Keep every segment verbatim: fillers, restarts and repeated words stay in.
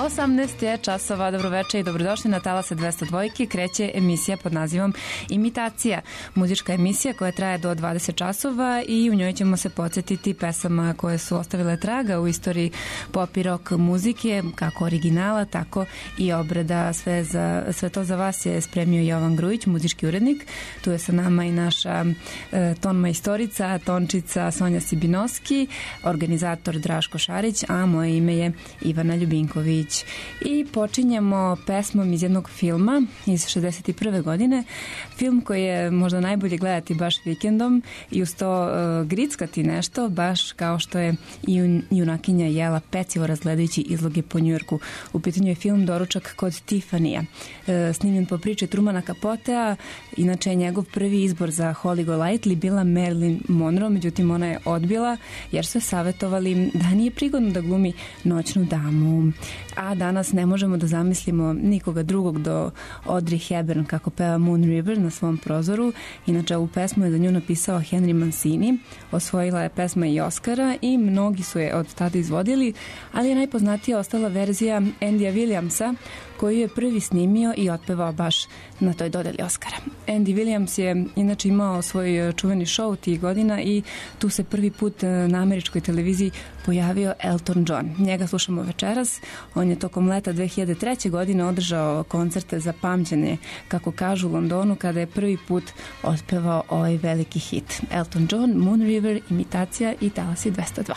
osamnaest je časova, dobroveče i dobrodošli na Talase dvesta dva. Kreće emisija pod nazivom Imitacija. Muzička emisija koja traje do dvadeset časova i u njoj ćemo se podsjetiti pesama koje su ostavile traga u istoriji pop i rock muzike, kako originala, tako i obrada. Sve, za, sve to za vas je spremio Jovan Grujić, muzički urednik. Tu je sa nama i naša e, ton majstorica, tončica Sonja Sibinoski, organizator Draško Šarić, a moje ime je Ivana Ljubinković. I počinjemo pesmom iz jednog filma iz šezdeset prve godine. Film koji je možda najbolje gledati baš vikendom i uz to uh, grickati nešto, baš kao što je i junakinja jela pecivo razgledajući izloge po Njujorku. U pitanju je film Doručak kod Tifanija. Uh, snimljen po priči Trumana Capotea. Inače je njegov prvi izbor za Holly Golightly bila Marilyn Monroe, međutim ona je odbila jer su je savjetovali da nije prigodno da glumi noćnu damu. A danas ne možemo da zamislimo nikoga drugog do Audrey Hepburn kako peva Moon River na svom prozoru. Inače, ovu pesmu je za nju napisao Henry Mancini. Osvojila je pesma i Oscara i mnogi su je od tada izvodili, ali je najpoznatija ostala verzija Andyja Williamsa, koju je prvi snimio i otpevao baš na toj dodeli Oscara. Andy Williams je inače imao svoj čuveni show tih godina i tu se prvi put na američkoj televiziji pojavio Elton John. Njega slušamo večeras. On je tokom leta dve hiljade treće. godine održao koncerte za pamćenje, kako kažu, u Londonu, kada je prvi put otpevao ovaj veliki hit. Elton John, Moon River, Imitacija i Talasi dvesta dva.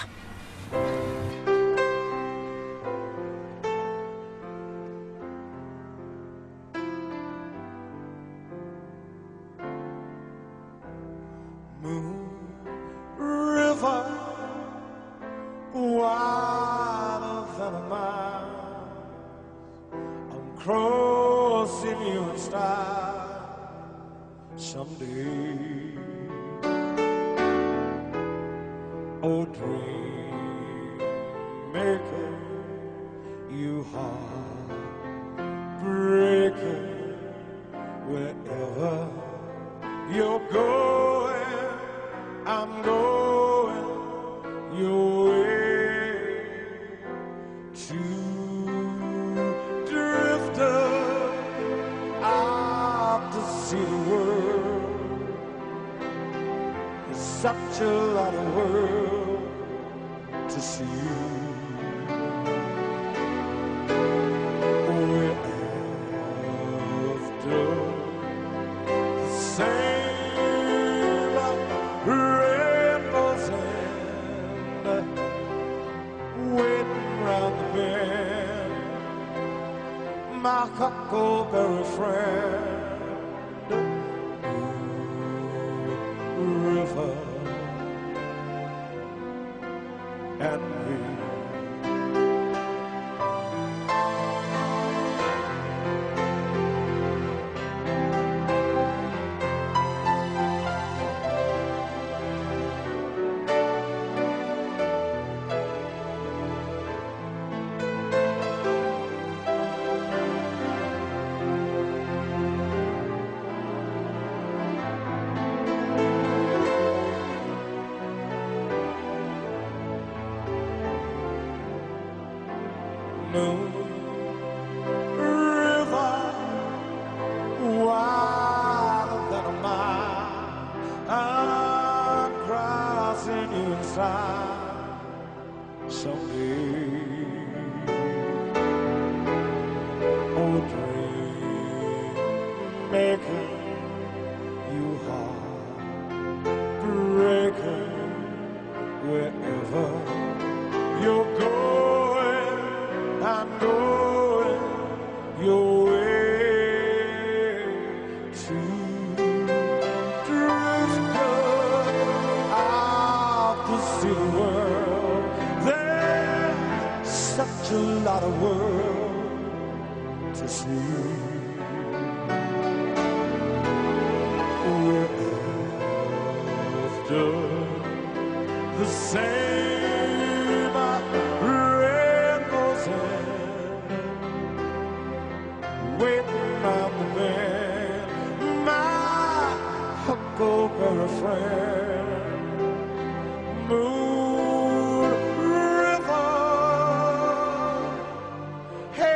Moon River,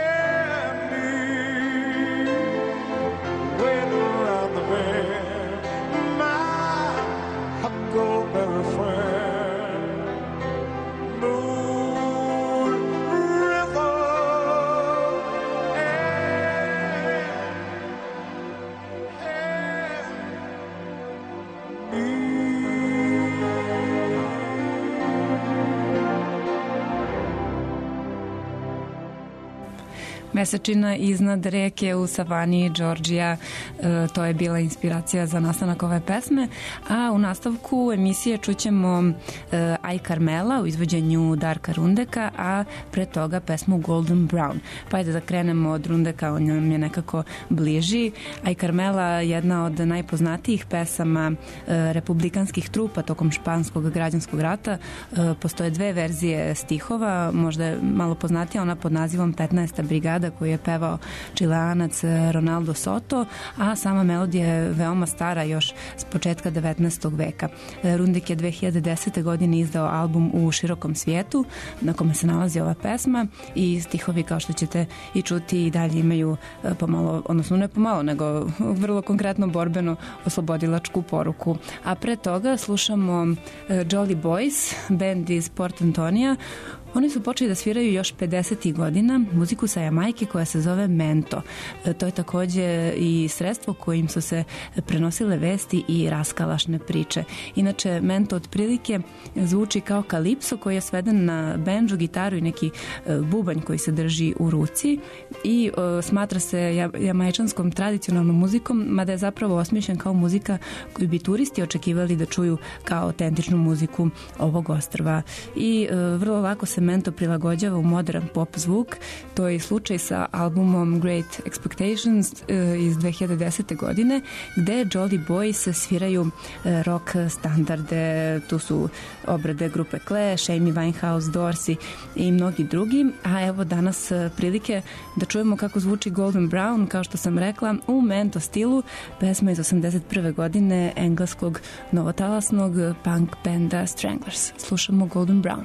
Mesečina iznad reke u savani Georgija, e, to je bila inspiracija za nastanak ove pesme, a u nastavku emisije čućemo e, Aj Karmela u izvođenju Darka Rundeka, a pre toga pesmu Golden Brown. Pa ajde da krenemo od Rundeka, on nam je nekako bliži. Aj Karmela, jedna od najpoznatijih pesama e, republikanskih trupa tokom španskog građanskog rata. E, postoje dve verzije stihova, možda je malo poznatija ona pod nazivom petnaesta brigada koju je pevao Čileanac Ronaldo Soto, a sama melodija je veoma stara, još s početka devetnaestog veka. Rundek je dve hiljade desete. godine izdao album U širokom svijetu, na kome se nalazi ova pesma, i stihovi, kao što ćete i čuti, i dalje imaju pomalo, odnosno ne pomalo, nego vrlo konkretno borbeno oslobodilačku poruku. A pre toga slušamo Jolly Boys, band iz Port Antonija. Oni su počeli da sviraju još pedesetih godina muziku sa Jamajke koja se zove mento. E, to je takođe i sredstvo kojim su se prenosile vesti i raskalašne priče. Inače, mento otprilike zvuči kao kalipso koji je sveden na bendžu, gitaru i neki e, bubanj koji se drži u ruci i e, smatra se jamajčanskom tradicionalnom muzikom, mada je zapravo osmišljen kao muzika koju bi turisti očekivali da čuju kao autentičnu muziku ovog ostrva. I e, vrlo lako se mento prilagođava u modern pop zvuk. To je slučaj sa albumom Great Expectations iz dve hiljade desete. godine, gde Jolly Boys sviraju rock standarde. Tu su obrade grupe Clash, Amy Winehouse, Dorsey i mnogi drugi. A evo danas prilike da čujemo kako zvuči Golden Brown, kao što sam rekla, u mento stilu, pesma iz osamdeset prve. godine engleskog novotalasnog punk benda Stranglers. Slušamo Golden Brown.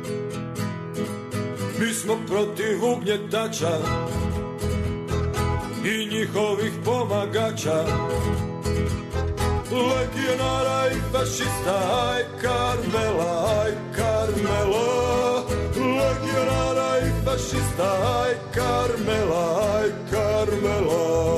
Mi smo protiv ugnjetača, i njihovih pomagača, legionara i fašista, aj Karmela, aj Karmela, legionara i fašista, aj Karmela, aj Karmela.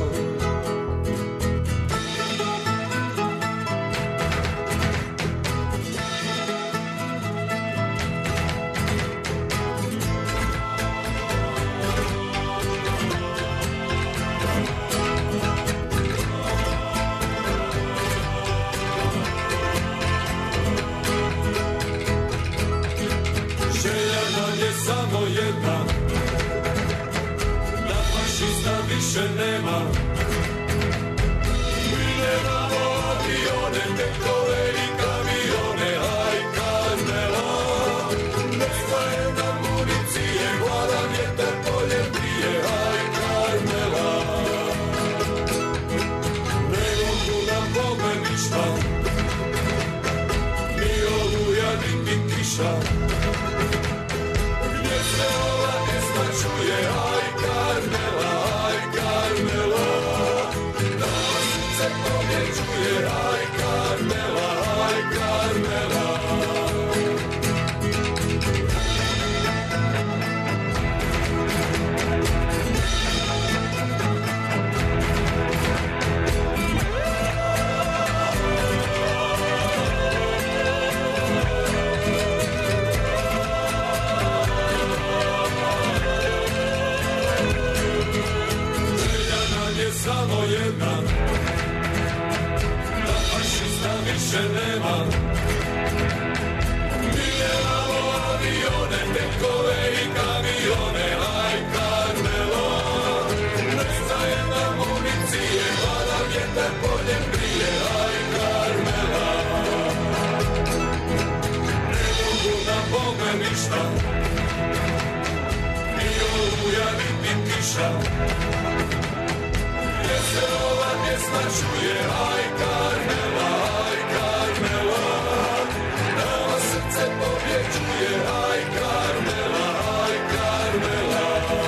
Samo jedna, da fašista više nema. Mi nemamo avione, tenkove i kamione, aj Karmela. Nestaje nam municije, hladan vjetar polje prije, aj Karmela. Ne mogu nam bome ništa, ni oluja niti kiša. Čuje, aj Karmela, aj Karmela, da srce pobjeđuje, aj Karmela, aj Karmela. Samo jedna, da fašista više nema. Mi nemamo avione, tenkove i kamione, aj Karmela. Nestaje nam municije, hladan vjetar polje prije, aj Karmela. Ne mogu nam bome ništa, ni oluja niti kiša. Gdje se ova pjesma čuje, aj Karmela, aj Karmela, nama srce pobjeđuje, aj Karmela, aj Karmela.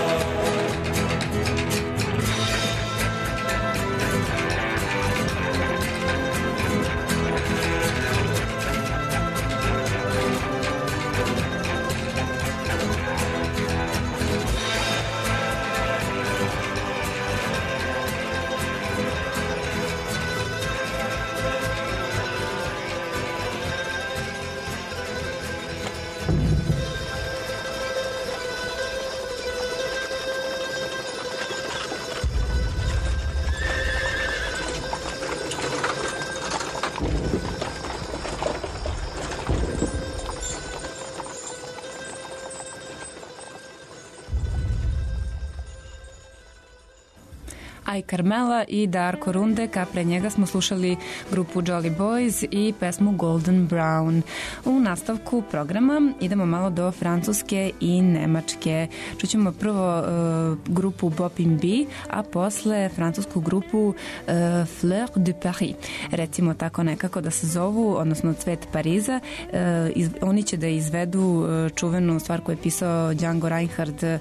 Aj Karmela i Darko Rundek, a pre njega smo slušali grupu Jolly Boys i pesmu Golden Brown. U nastavku programa idemo malo do Francuske i Nemačke. Čućemo prvo uh, grupu Bopin B, a posle francusku grupu uh, Fleur de Paris. Recimo tako nekako da se zovu, odnosno Cvet Pariza. Uh, iz, oni će da izvedu uh, čuvenu stvar koju je pisao Django Reinhardt uh,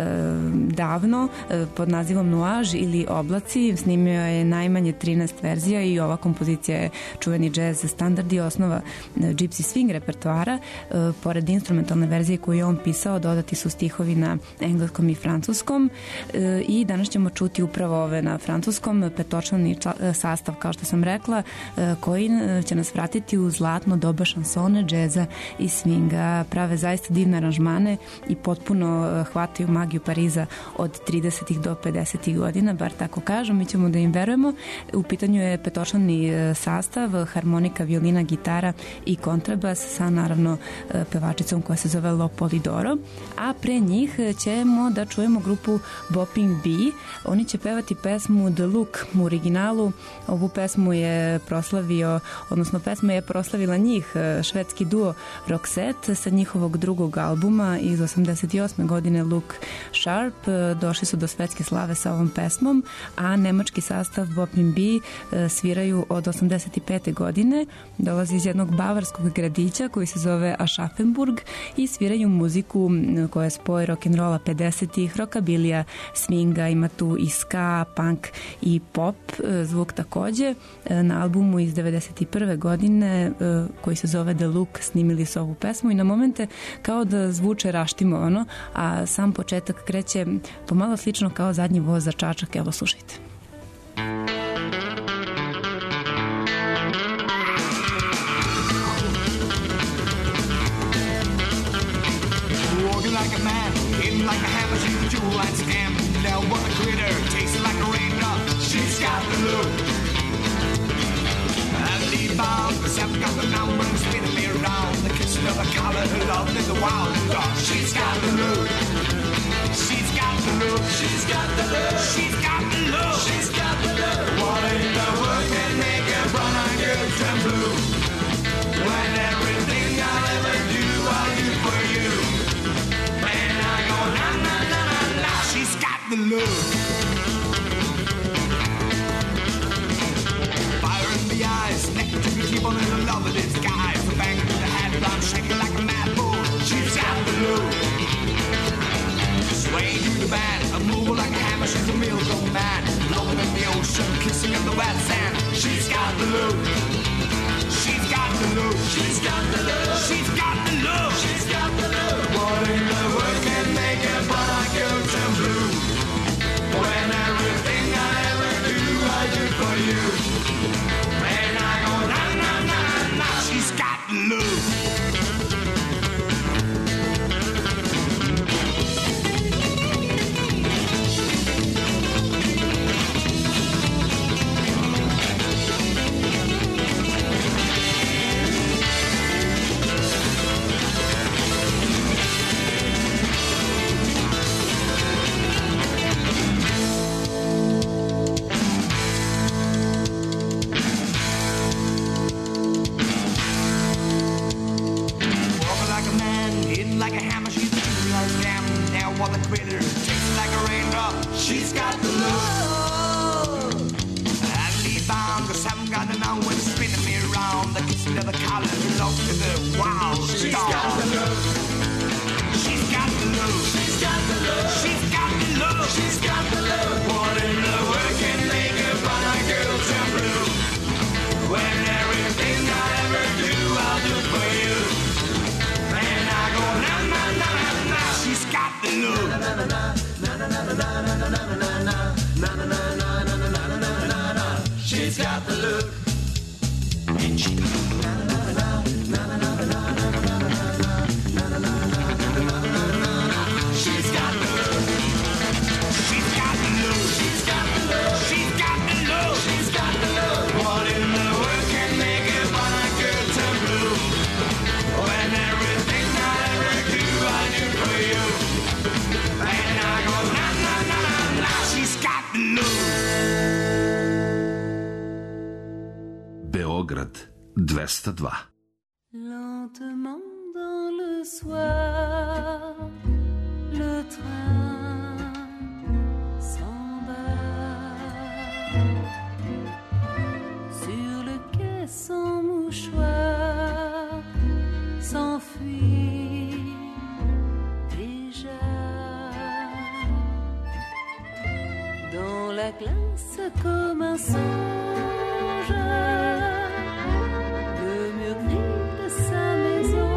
davno uh, pod nazivom Nuage ili Oblaci. Snimio je najmanje trinaest verzija i ova kompozicija je čuveni jazz standard i osnova Gypsy Swing repertoara. E, pored instrumentalne verzije koju je on pisao, dodati su stihovi na engleskom i francuskom e, i danas ćemo čuti upravo ove na francuskom, petočlani sastav, kao što sam rekla, e, koji će nas vratiti u zlatno doba šansone, džeza i swinga. Prave zaista divne aranžmane i potpuno hvataju magiju Pariza od tridesetih do pedesetih godina, bar tako kažem, mi ćemo da im verujemo. U pitanju je petočlani sastav, harmonika, violina, gitara i kontrabas sa naravno pevačicom koja se zove Lo Polidoro, a pre njih ćemo da čujemo grupu Bopin B. Oni će pevati pesmu The Look u originalu. Ovu pesmu je proslavio, odnosno pesma je proslavila njih, švedski duo Roxette sa njihovog drugog albuma iz osamdeset osme godine Look Sharp. Došli su do svetske slave sa ovom pesmom. a nemački sastav Bopin B sviraju od osamdeset pete godine. Dolazi iz jednog bavarskog gradića koji se zove Aschaffenburg i sviraju muziku koja je spoj rock'n'rolla pedesetih, rockabilija, swinga, ima tu i ska, punk i pop zvuk takođe. Na albumu iz devedeset prve godine koji se zove The Look snimili su ovu pesmu i na momente kao da zvuče raštimovano, a sam početak kreće pomalo slično kao zadnji voz za Čačak. Evo, slušajte. Like a man, hitting like a hammer, she's a jewel and scam. Now what a critter, tastes like a raindrop. She's got the look. And the bound, the seven got the number and spinning me around. The kissing of a collar, her love is a wild dog. She's got the look. She's got the look. She's got the look. She's got the look. She's got the look. What in the world can make a brown eyed girl turn blue? When everything I'll ever do, I'll do for you. She's got the look. Fire in the eyes, neck to the keyboard and the love of this guy. From bang to the head, I'm shaking like a mad bull. She's got the look. Sway to the band, a move like a hammer. She's a miracle man, blowing in the ocean, kissing in the wet sand. She's got the look. She's got the look. She's got the look. She's got the look. She's got the look. What in the world can make a brown girl turn blue? When everything I ever do, I do for you. When I go na na na na, she's got the look. She's got the look. And lead bound, cause I haven't got an hour when spinning me around. The kissing of the collar, love to the wild star. She's got the look. She's got the look. She's got the look. She's got the look. She's got the look. What in the world can make a brown girl turn blue? When everything I ever do, I'll do for you. And I go na na na na na. She's got the look. Na na na na. She's got the look. And she She's got the look. She's got the look. She's got the look. She's got the look. She's got the look. What in the world can make a brown girl turn blue? When everything I ever do, I do for you. And I go na na na na na. She's got the look. Beograd dvesta dva. Lentement dans le soir, le train s'en bat. Sur le quai sans mouchoir s'enfuit déjà. Dans la glace comme un songe, le mur gris de sa maison,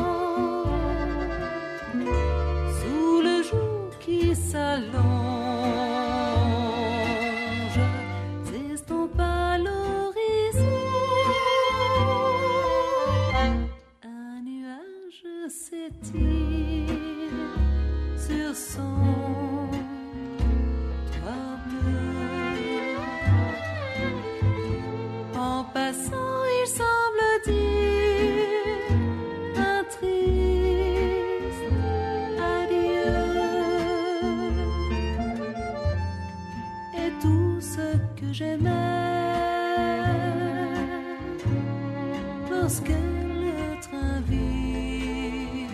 sous le jour qui s'allonge, s'estompe à l'horizon. Un nuage s'étire sur son toit bleu. En passant, il semble dire un triste adieu. Et tout ce que j'aimais lorsque le train vit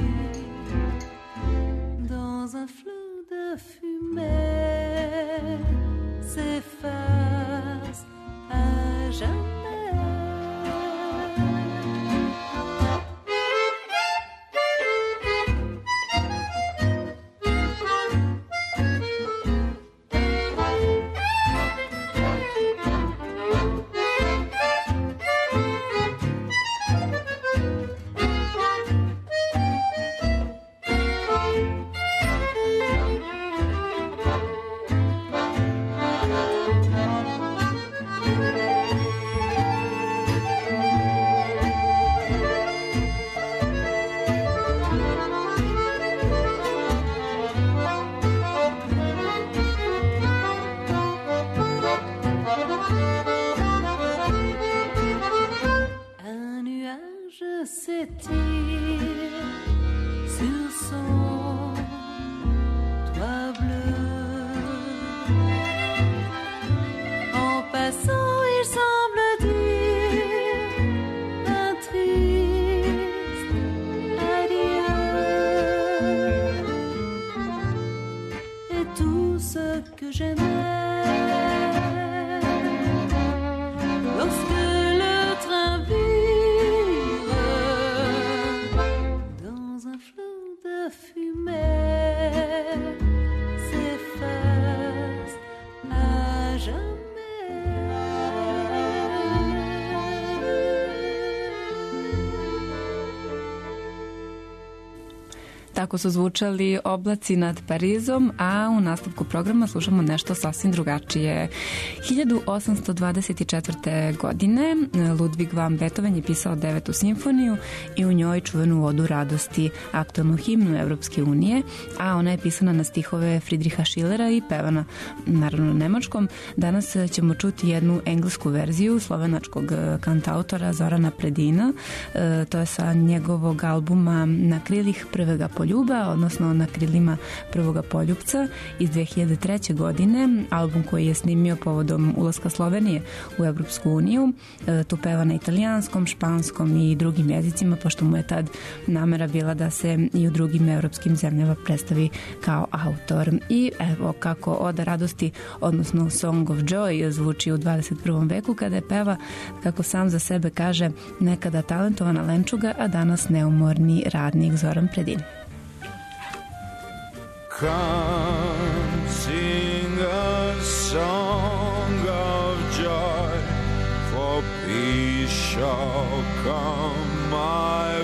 dans un flot de fumée s'est s'étire sur son toit bleu. En passant, il semble dire un triste adieu. Et tout ce que j'aimais lorsque le train vire dans un flot de fumée s'efface à jamais. Tako su zvučali oblaci nad Parizom, a u nastavku programa slušamo nešto sasvim drugačije. hiljadu osamsto dvadeset četvrte. godine Ludwig van Beethoven je pisao devetu simfoniju i u njoj čuvenu odu radosti, aktualnu himnu Evropske unije, a ona je pisana na stihove Friedricha Schillera i pevana naravno na nemačkom. Danas ćemo čuti jednu englesku verziju slovenačkog kantautora Zorana Predina. E, to je sa njegovog albuma Na krilih prvega poljuba, odnosno Na krilima prvoga poljupca iz dve hiljade treće. godine, album koji je snimio povodom ulaska Slovenije u Evropsku uniju. E, tu peva na italijanskom, španskom i drugim jezicima, pošto mu je tad namera bila da se i u drugim evropskim zemljama predstavi kao autor. I evo kako Oda radosti, odnosno Song of Joy, zvuči u dvadeset prvom veku, kada je peva, kako sam za sebe kaže, nekada talentovana lenčuga, a danas neumorni radnik Zoran Predin. Come sing a song of joy, for peace shall come, my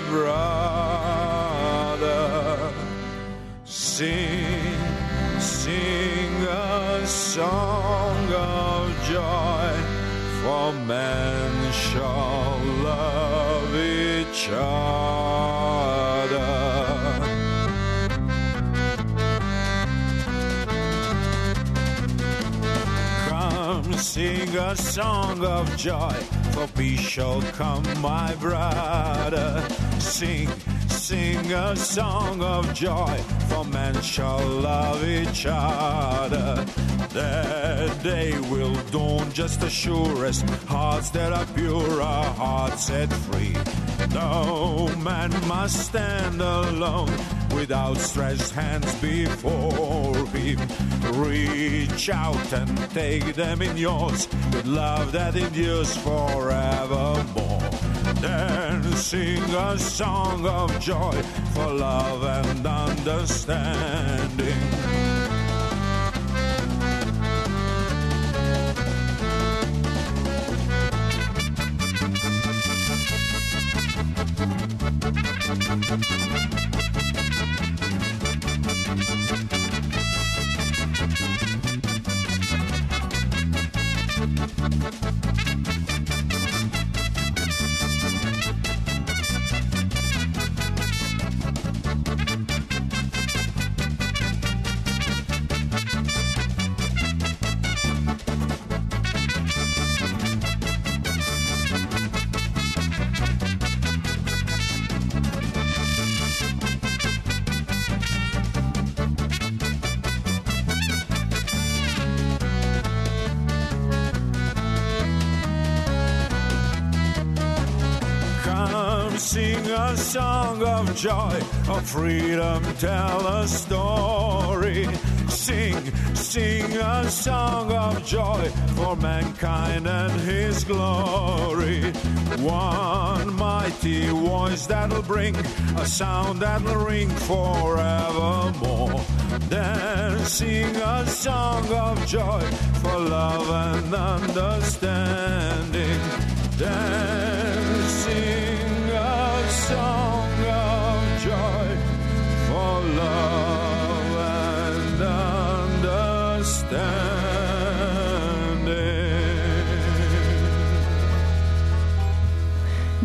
brother. Sing, sing a song of joy, for men shall love each other. Sing a song of joy, for peace shall come, my brother. Sing, sing a song of joy, for men shall love each other. That day will dawn just assure us, hearts that are pure are hearts set free. No man must stand alone with outstretched hands before him. Reach out and take them in yours with love that endures forevermore. Then sing a song of joy for love and understanding. Sing a song of joy, of freedom, tell a story. Sing, sing a song of joy for mankind and his glory. One mighty voice that'll bring a sound that'll ring forevermore. Then sing a song of joy for love and understanding. Then sing a song of joy for love and understanding.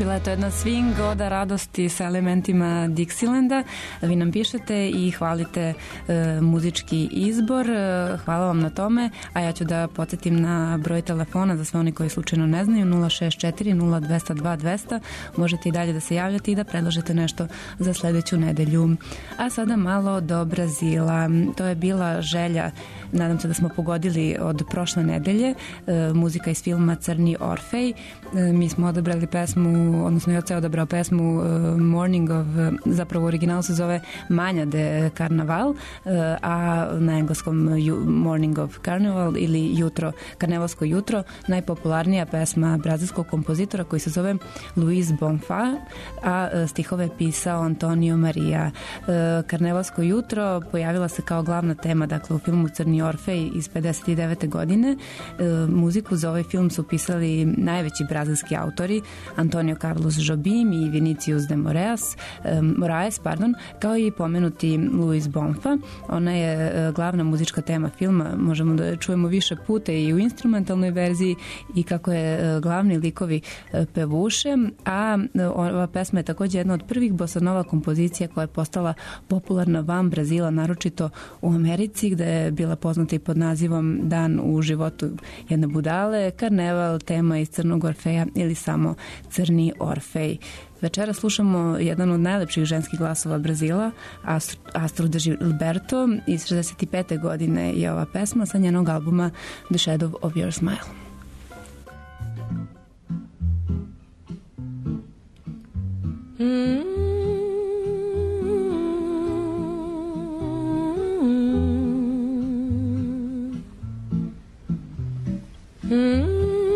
Bila je to jedna swing oda radosti sa elementima Dixilanda. Vi nam pišete i hvalite e, muzički izbor. E, hvala vam na tome. A ja ću da podsjetim na broj telefona za sve oni koji slučajno ne znaju, nula šest četiri nula dva nula dva dva nula nula. Možete i dalje da se javljate i da predložite nešto za sledeću nedelju. A sada malo do Brazila. To je bila želja, nadam se da smo pogodili, od prošle nedelje. E, muzika iz filma Crni Orfej. E, mi smo odabrali pesmu, odnosno ja sam odabrao pesmu uh, Morning of, uh, zapravo original se zove Manja de Carnaval, uh, a na engleskom uh, Morning of Carnival ili jutro, karnevalsko jutro, najpopularnija pesma brazilskog kompozitora koji se zove Luis Bonfa, a uh, stihove pisao Antonio Maria. Uh, karnevalsko jutro pojavila se kao glavna tema, dakle, u filmu Crni Orfej iz pedeset devete godine. Uh, muziku za ovaj film su pisali najveći brazilski autori, Antonio Carlos Jobim i Vinicius de Moraes, Moraes, pardon, kao i pomenuti Luis Bonfa. Ona je glavna muzička tema filma, možemo da čujemo više puta i u instrumentalnoj verziji i kako je glavni likovi pevuše, a ova pesma je takođe jedna od prvih bosanova kompozicija koja je postala popularna van Brazila, naročito u Americi, gde je bila poznata i pod nazivom Dan u životu jedne budale, Karneval, tema iz Crnog Orfeja ili samo Crni Orfej. Večera slušamo jedan od najlepših ženskih glasova Brazila, Astrud Gilberto. Iz šezdeset pete godine je ova pesma sa njenog albuma The Shadow of Your Smile. Mm-hmm. Mm-hmm.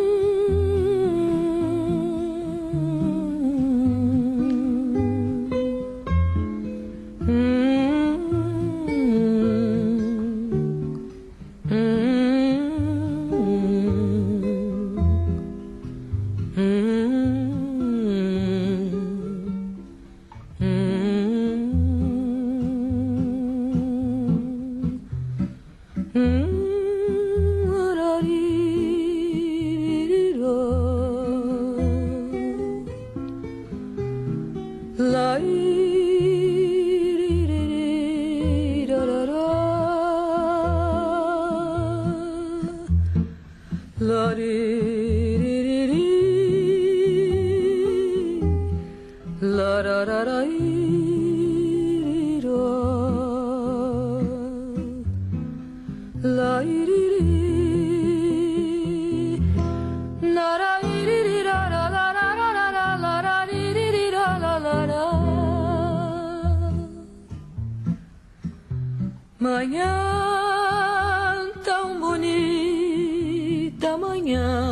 Manhã tão bonita, manhã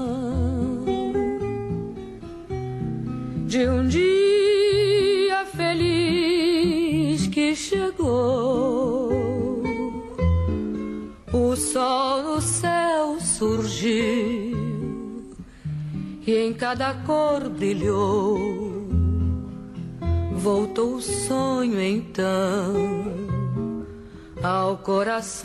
de um dia feliz que chegou. O sol no céu surgiu e em cada cor brilhou. Voltou o sonho então ao coração.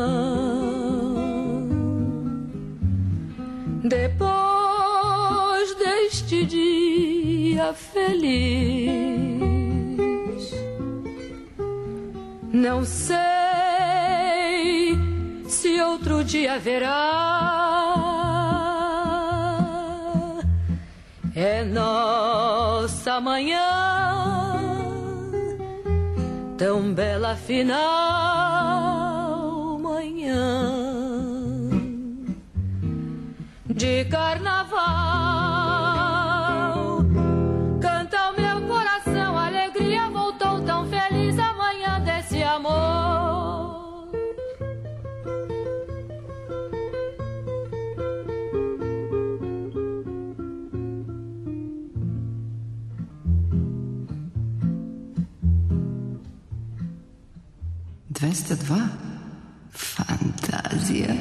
Depois deste dia feliz, não sei se outro dia haverá. É nossa manhã tão bela final, manhã de carnaval. Canta o meu coração, a alegria voltou tão feliz, amanhã desse amor. dvesta dva Fantazija.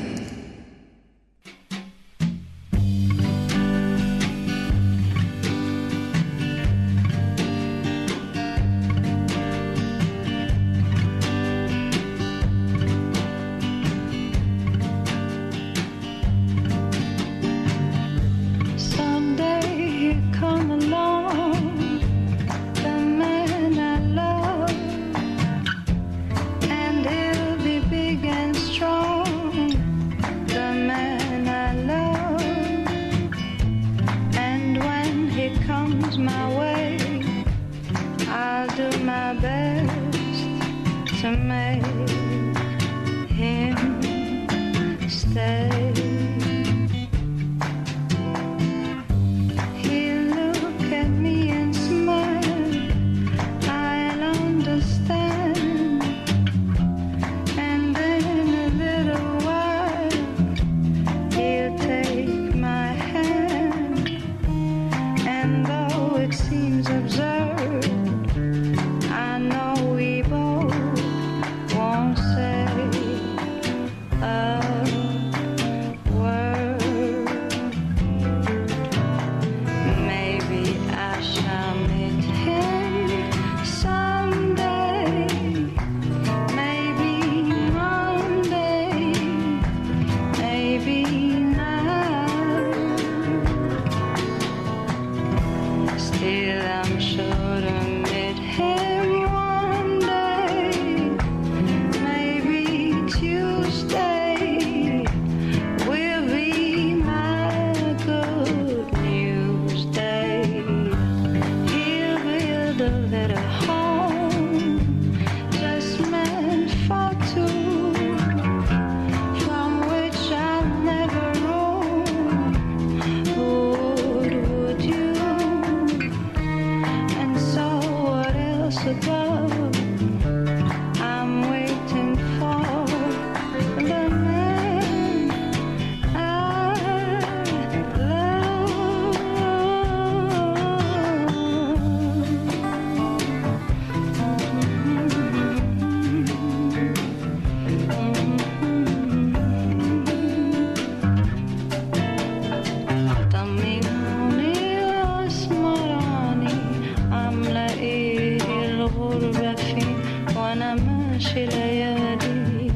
Someday here come a to make him stay. He'll look at me and smile, I'll understand, and then in a little while he'll take my hand, and though it seems absurd, I know we both won't say a word. Maybe I shall meet him someday, maybe Monday, maybe now. Still I'm sure to meet him one day, maybe Tuesday will be my good news day. He'll build a little home just meant for two, from which I've never roamed. Would, would you? And so what else above? I'm waiting for the man I love. طمنوني واسمراني أملئي الغربة فيه، وأنا ماشي ليالي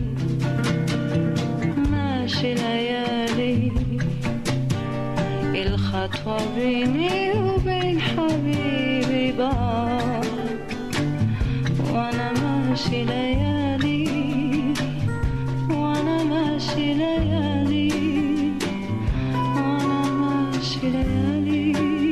ماشي ليالي، الخطوة بيني وبين حبيبي بعد، وأنا ماشي ليالي وأنا ماشي ليالي وأنا ماشي ليالي.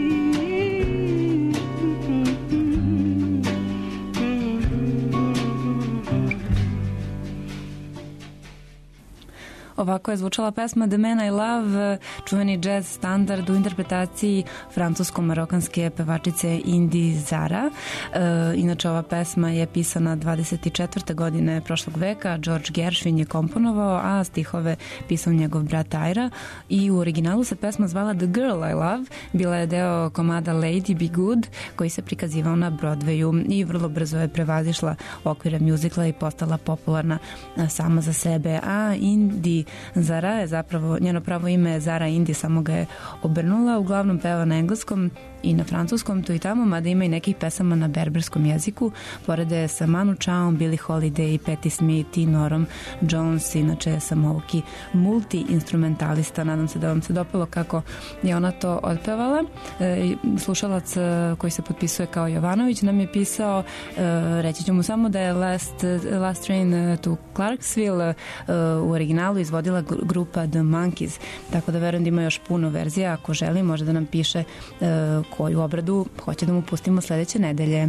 Ovako je zvučala pesma The Man I Love, čuveni jazz standard u interpretaciji francusko-marokanske pevačice Indi Zara. E, inače ova pesma je pisana dvadeset četvrte godine prošlog veka, George Gershwin je komponovao, a stihove pisao njegov brat Ira, i u originalu se pesma zvala The Girl I Love, bila je deo komada Lady Be Good koji se prikazivao na Broadwayu i vrlo brzo je prevazišla okvire muzikla i postala popularna sama za sebe, a Indi Zara je zapravo, njeno pravo ime je Zara Indi, samo ga je obrnula, uglavnom peva na engleskom i na francuskom, tu i tamo, mada ima i nekih pesama na berberskom jeziku, porede sa Manu Chaom, Billie Holiday, Patti Smith i Norom Jones, inače samouki multi-instrumentalista. Nadam se da vam se dopalo kako je ona to otpevala. E, slušalac koji se potpisuje kao Jovanović nam je pisao, e, reći ću mu samo da je Last, Last Train to Clarksville e, u originalu izvodila grupa The Monkees, tako da verujem da ima još puno verzija. Ako želi, može da nam piše e, koju obradu hoće da mu pustimo sledeće nedelje.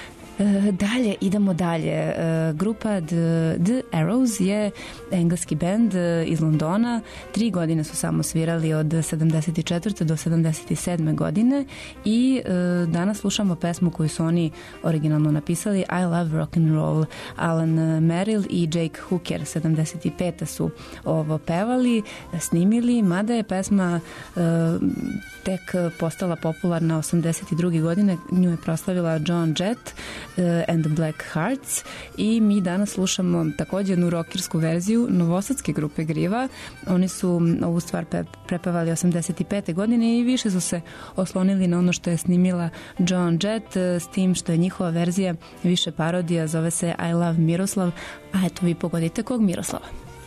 E, dalje, idemo dalje. E, grupa The, The Arrows je engleski bend iz Londona. Tri godine su samo svirali od sedamdeset četvrte do sedamdeset sedme godine i e, danas slušamo pesmu koju su oni originalno napisali, I Love Rock and Roll. Alan Merrill i Jake Hooker sedamdeset pete su ovo pevali, snimili, mada je pesma e, tek postala popularna osamdeset druge godine. Nju je proslavila Joan Jett and the Black Hearts i mi danas slušamo takođe jednu rockersku verziju novosadske grupe Griva. Oni su ovu stvar pe prepevali osamdeset pete godine i više su se oslonili na ono što je snimila Joan Jett, s tim što je njihova verzija više parodija, zove se I Love Miroslav, a eto vi pogodite kog Miroslava.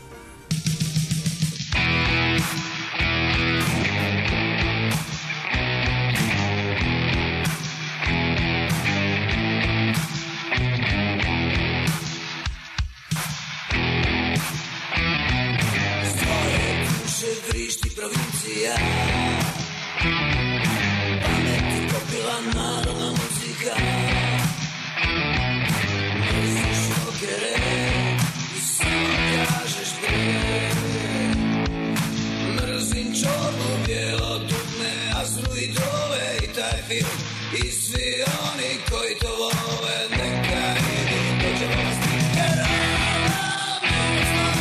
Vrišti provincija, pameti kopila narodna muzika, mrziš rokere. čorbu, bijelo dugme, Astru i Dove i taj film. I svi oni koji to vole, neka idu do džavosti. Jer Allah Miroslav,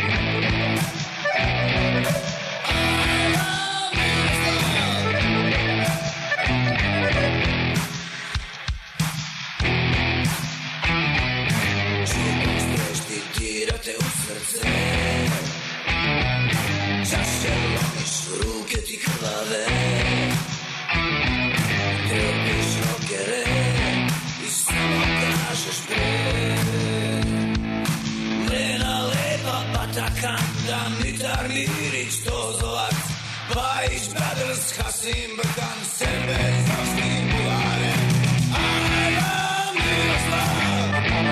Allah Miroslav. Čupak strešti, dirate u srce, čašće lomiš, ruke ti krvave, trpiš rokere i samo kažeš bre. Mrena lepa, Patakanda, Mitar Mirić, Tozolac, Bajić Brothers, Hasim Brkan, sebe zasnim bulare. Ajla Miroslav,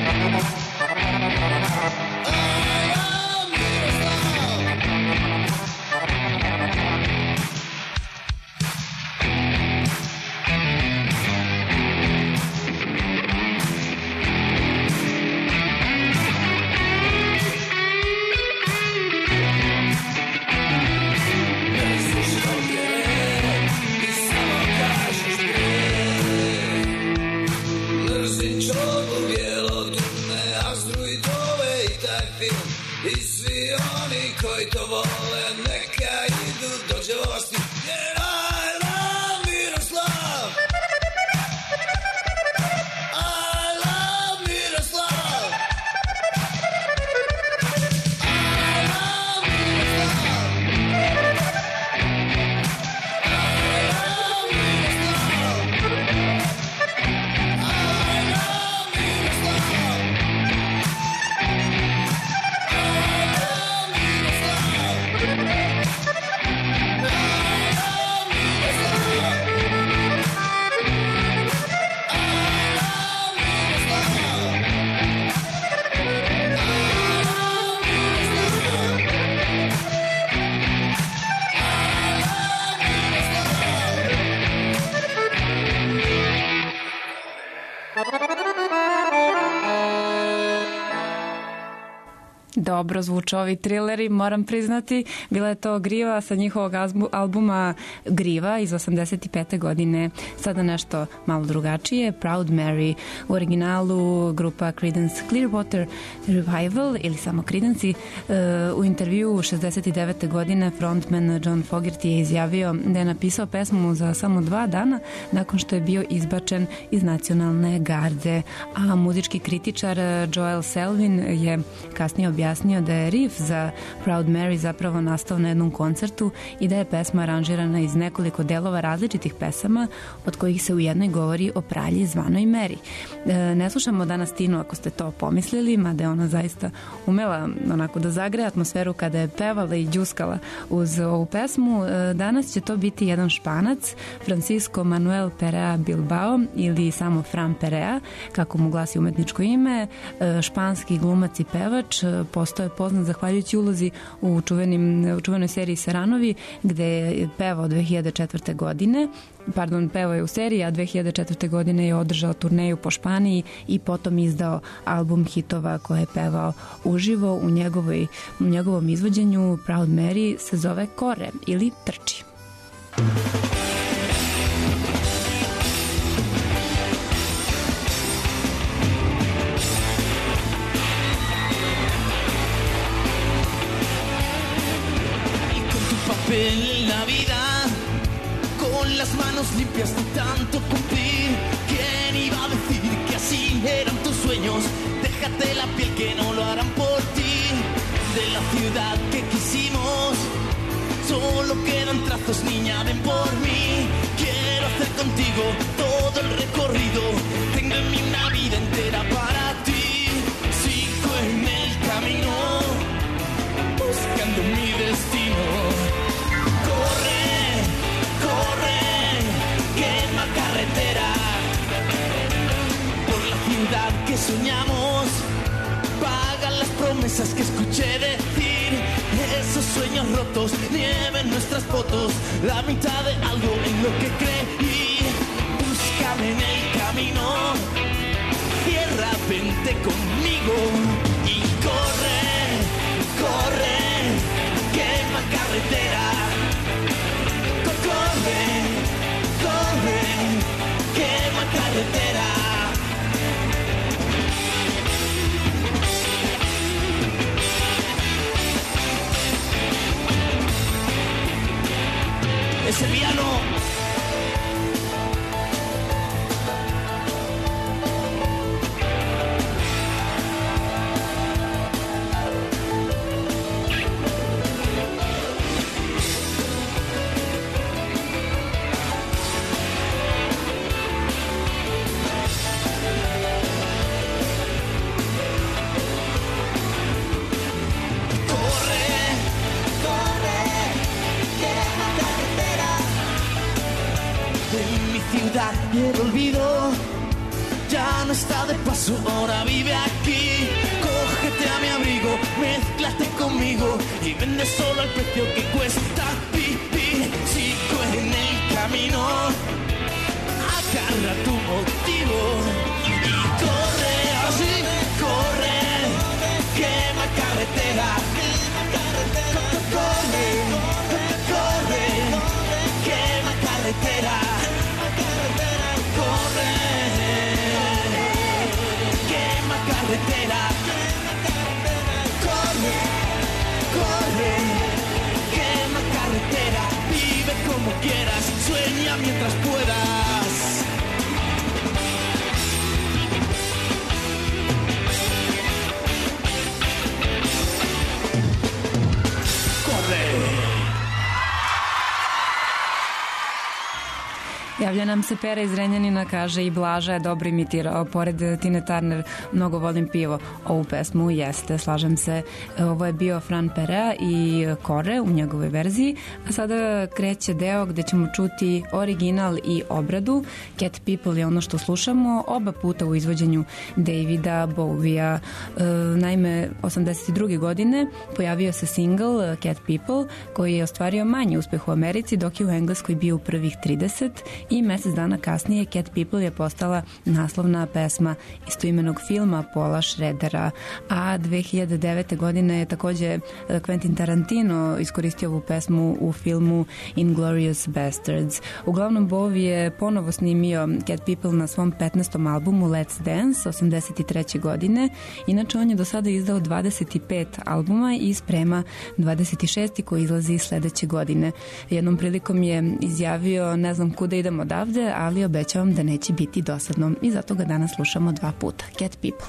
Ajla Miroslav. I svi oni koji to vole, neka idu do džavosti. Jer I love Miroslav, I love Miroslav, I love Miroslav, I love Miroslav, I love Miroslav. Dobro zvuče ovi trileri, moram priznati. Bila je to Griva sa njihovog albuma Griva iz osamdeset pete godine. Sada nešto malo drugačije. Proud Mary, u originalu grupa Creedence Clearwater Revival ili samo Creedence. U intervju šezdeset devete godine frontman John Fogerty je izjavio da je napisao pesmu za samo dva dana nakon što je bio izbačen iz nacionalne garde. A muzički kritičar Joel Selvin je kasnije objasnio da je riff za Proud Mary zapravo nastao na jednom koncertu i da je pesma aranžirana iz nekoliko delova različitih pesama, od kojih se u jednoj govori o pralji zvanoj Mary. E, ne slušamo danas Tinu ako ste to pomislili, mada je ona zaista umela onako da zagreje atmosferu kada je pevala i džuskala uz ovu pesmu. E, danas će to biti jedan Španac, Francisco Manuel Perea Bilbao ili samo Fran Perea, kako mu glasi umetničko ime. E, španski glumac i pevač, postao je poznat zahvaljujući ulozi u, čuvenim, u čuvenoj seriji Seranovi, gde je pevao dve hiljade četvrte godine. Pardon, pevao je u seriji, a dve hiljade četvrte godine je održao turneju po Španiji i potom izdao album hitova koje je pevao uživo u, njegovoj, u njegovom izvođenju. Proud Mary se zove Kore ili Trči. La vida con las manos limpias de tanto cumplir. ¿Quién iba a decir que así eran tus sueños? Déjate la piel que no lo harán por ti. De la ciudad que quisimos solo quedan trazos, niña, ven por mí. Quiero hacer contigo todo el recorrido. Tengo en mí una vida entera para ti. Sigo en el camino buscando mi destino. Carretera por la ciudad que soñamos, pagan las promesas que escuché decir. Esos sueños rotos, nieve en nuestras fotos, la mitad de algo en lo que creí. Búscame en el camino, tierra, vente conmigo y corre, corre, quema carretera. ese piano. Y el olvido ya no está de paso, ahora vive aquí. Cógete a mi abrigo, mézclate conmigo y vende solo al precio que cuesta. Pipi, sigo en el camino, agarra tu motivo y corre, así corre, quema carretera. Corre, corre, quema carretera. Corre, quema carretera. Corre, corre, quema carretera. Vive como quieras, sueña mientras puedas. Corre. Javlja nam se Pera iz Renjanina, kaže i Blaža je dobro imitirao, pored Tine Turner mnogo volim pivo. Ovu pesmu jeste, slažem se, ovo je bio Fran Perea i Kore u njegovoj verziji, a sada kreće deo gde ćemo čuti original i obradu. Cat People je ono što slušamo, oba puta u izvođenju Davida Bowie-a. E, naime, osamdeset druge godine pojavio se single Cat People koji je ostvario manji uspeh u Americi, dok je u Engleskoj bio u prvih trideset i mesec dana kasnije Cat People je postala naslovna pesma istoimenog filma Paula Schroedera, a dve hiljade devete. godine je takođe Quentin Tarantino iskoristio ovu pesmu u filmu Inglourious Bastards. Uglavnom, Bowie je ponovo snimio Cat People na svom petnaestom albumu Let's Dance osamdeset treće. godine. Inače, on je do sada izdao dvadeset pet albuma i sprema dvadeset šesti koji izlazi sledeće godine. Jednom prilikom je izjavio: ne znam kuda idemo odavde, ali obećavam da neće biti dosadno, i zato ga danas slušamo dva puta. Cat People.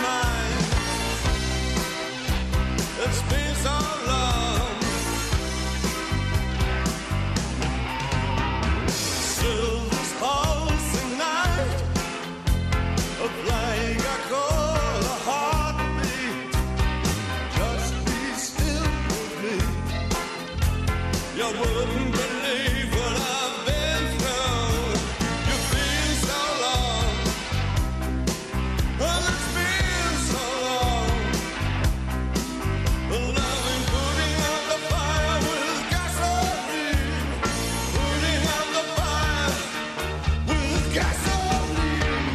It's been so long. wouldn't believe what I've been through. You've been so long. Well, it's been so long. Loving, putting out the fire with gasoline. Putting out the fire with gasoline.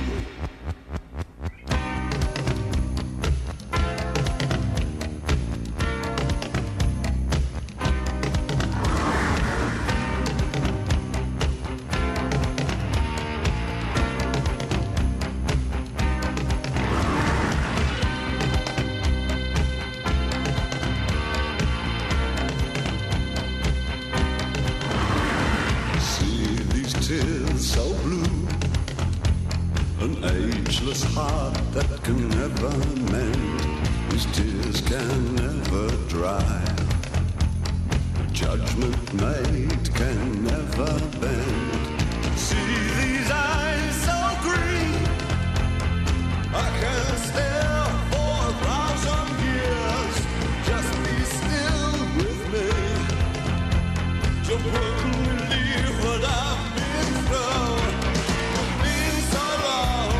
See these tears so blue, an ageless heart that can never mend. These tears can never dry. Judgment made can never bend. See these eyes so green, I can stare for a thousand years. Just be still with me. You wouldn't believe what I've been through. It's been so long.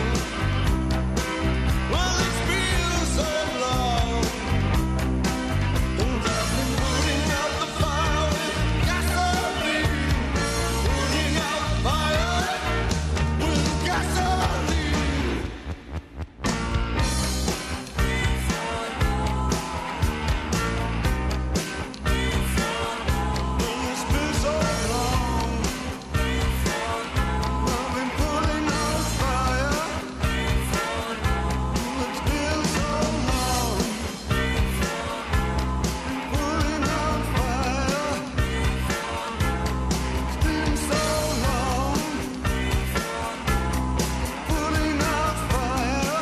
Well, it's been so long. And I've been putting out the fire with gasoline. Putting out fire with gasoline. Well, it's been so long. I've been putting out fire. It's been so long. Putting out fire. It's been so long. Putting out fire.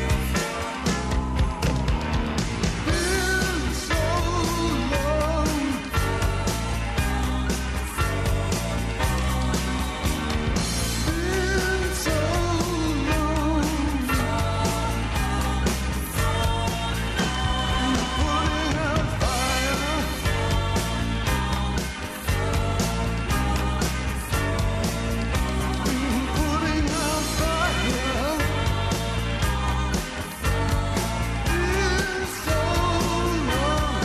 Been so long. Been so long. Putting out fire. Putting out fire. Been so long.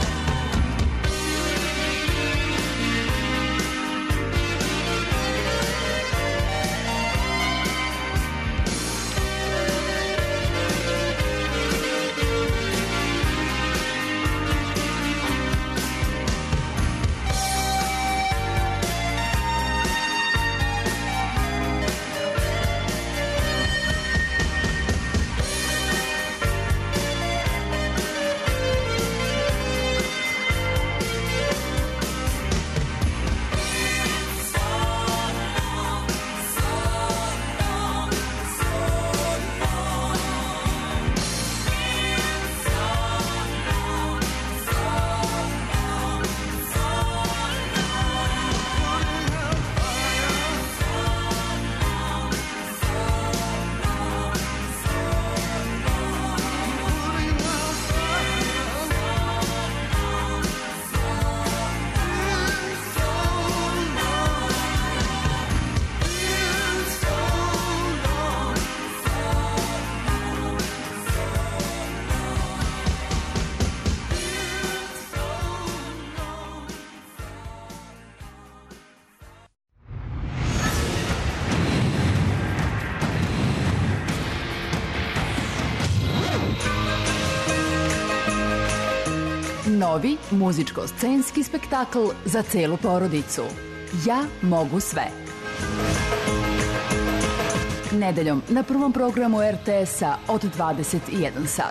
Novi muzičko-scenski spektakl za celu porodicu. Ja mogu sve. Nedeljom na prvom programu er te es-a od dvadeset jedan sat.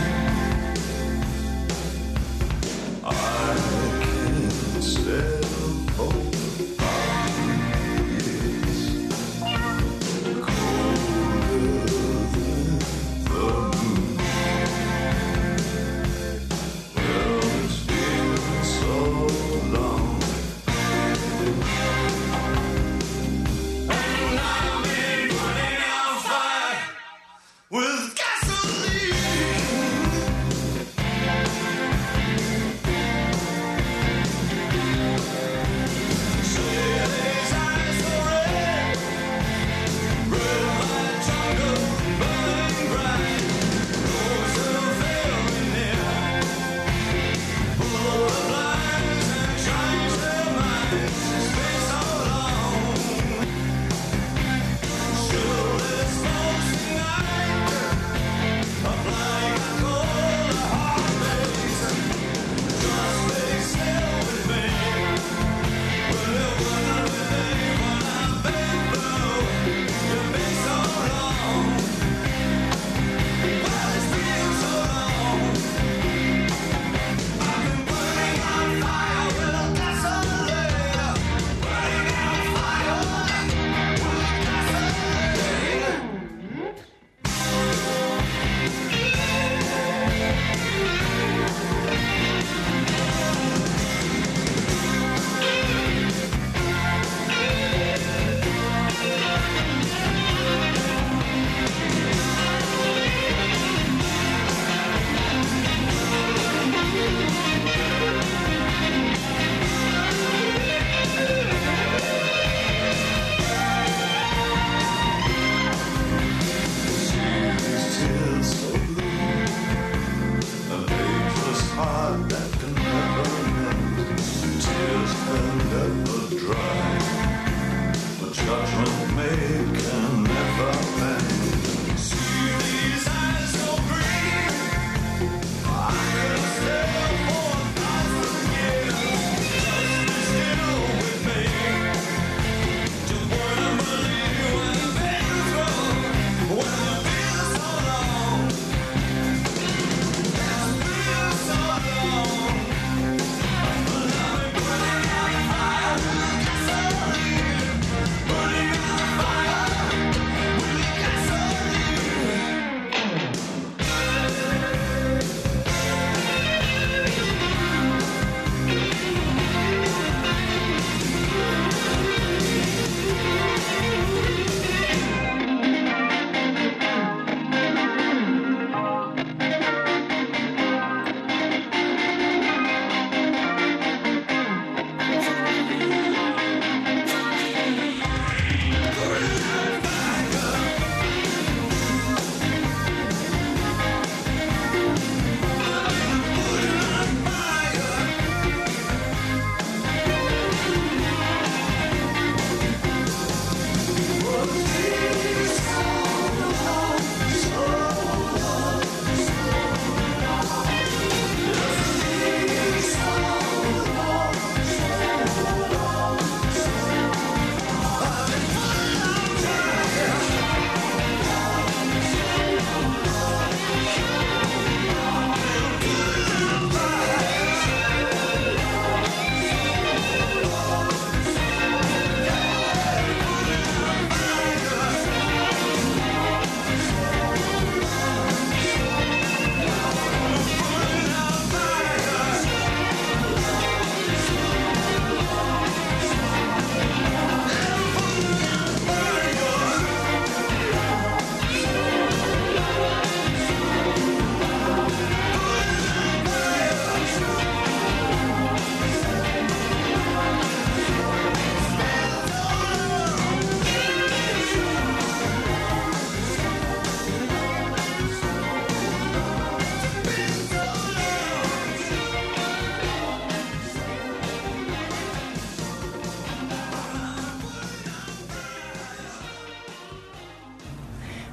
I can't stand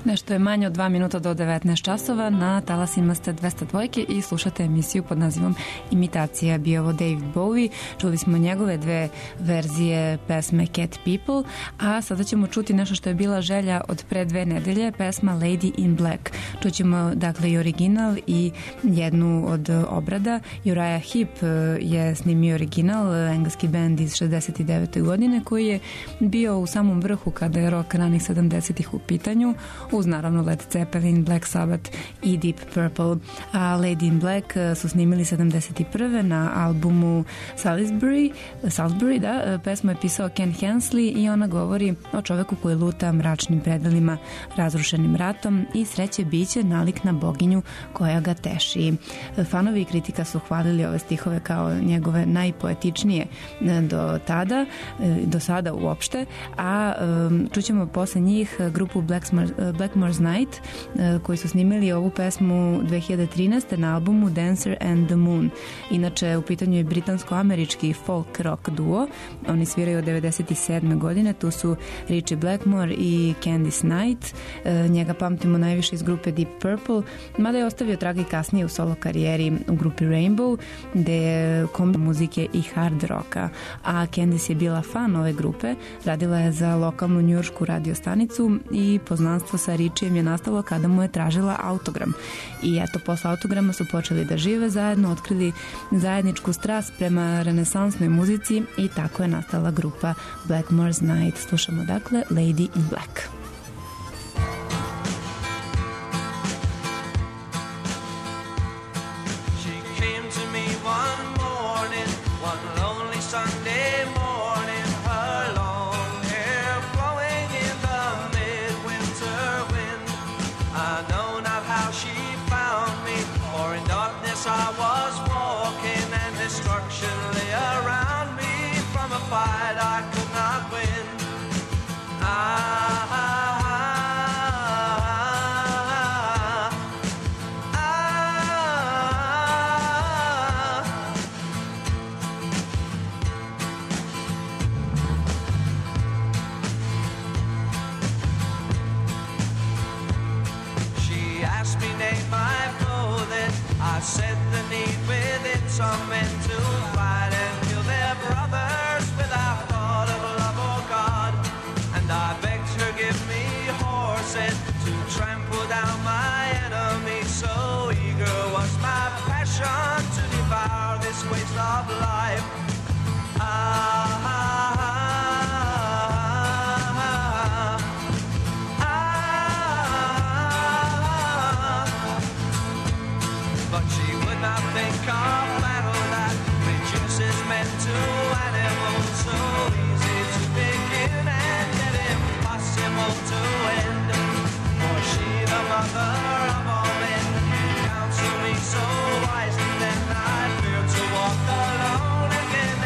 Nešto je manje od dva minuta do devetnaest časova, na talasima ste dvesta dva i slušate emisiju pod nazivom Imitacija. Bio ovo David Bowie, čuli smo njegove dve verzije pesme Cat People, a sada ćemo čuti nešto što je bila želja od pre dve nedelje, pesma Lady in Black. Čućemo dakle i original i jednu od obrada. Uriah Heep je snimio original, engleski band iz šezdeset devete godine koji je bio u samom vrhu kada je rock ranih sedamdesetih u pitanju, uz naravno Led Zeppelin, Black Sabbath i Deep Purple. A Lady in Black su snimili sedamdeset prve na albumu Salisbury, Salisbury, da, pesmu je pisao Ken Hensley i ona govori o čoveku koji luta mračnim predelima, razrušenim ratom i sreće biće nalik na boginju koja ga teši. Fanovi i kritika su hvalili ove stihove kao njegove najpoetičnije do tada, do sada uopšte, a čućemo posle njih grupu Blackmore's Night koji su snimili ovu pesmu dve hiljade trinaeste na albumu Dancer and the Moon. Inače, u pitanju je britansko-američki folk rock duo. Oni sviraju od devedeset sedme godine. Tu su Richie Blackmore i Candice Knight. Njega pamtimo najviše iz grupe Deep Purple, mada je ostavio traga i kasnije u solo karijeri u grupi Rainbow, gde je kombi muzike i hard rocka. A Candice je bila fan ove grupe, radila je za lokalnu njujoršku radio stanicu i poznanstvo sa Richijem je nastalo kada mu je tražila autogram. I eto, posle autograma su počeli da žive zajedno, otkrili zajedničku strast prema renesansnoj muzici i tako je nastala grupa Blackmore's Night. Slušamo dakle Lady in Black. She came to me one morning, one lonely Sunday morning, her long hair blowing in the midwinter wind. I know not how she found me, for in darkness I was walking and destruction lay around me. From a fight I could not win. I, I I said the need within some men to fight and kill their brothers without thought of love or God. And I begged her give me horses to trample down my enemies. So eager was my passion to devour this waste of life. Ah, ah, think of battle that reduces men to animals, so easy to begin and yet impossible to end. For she, the mother of all men, counsel me so wisely, then I fear to walk alone again.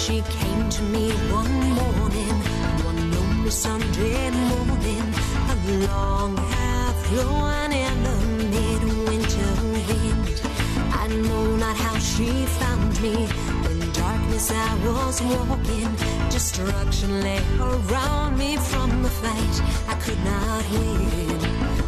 She came to me one morning, one lonely Sunday morning, a long hair flowing in the midwinter wind. I know not how she found me. In darkness I was walking, destruction lay around me from the fight I could not win.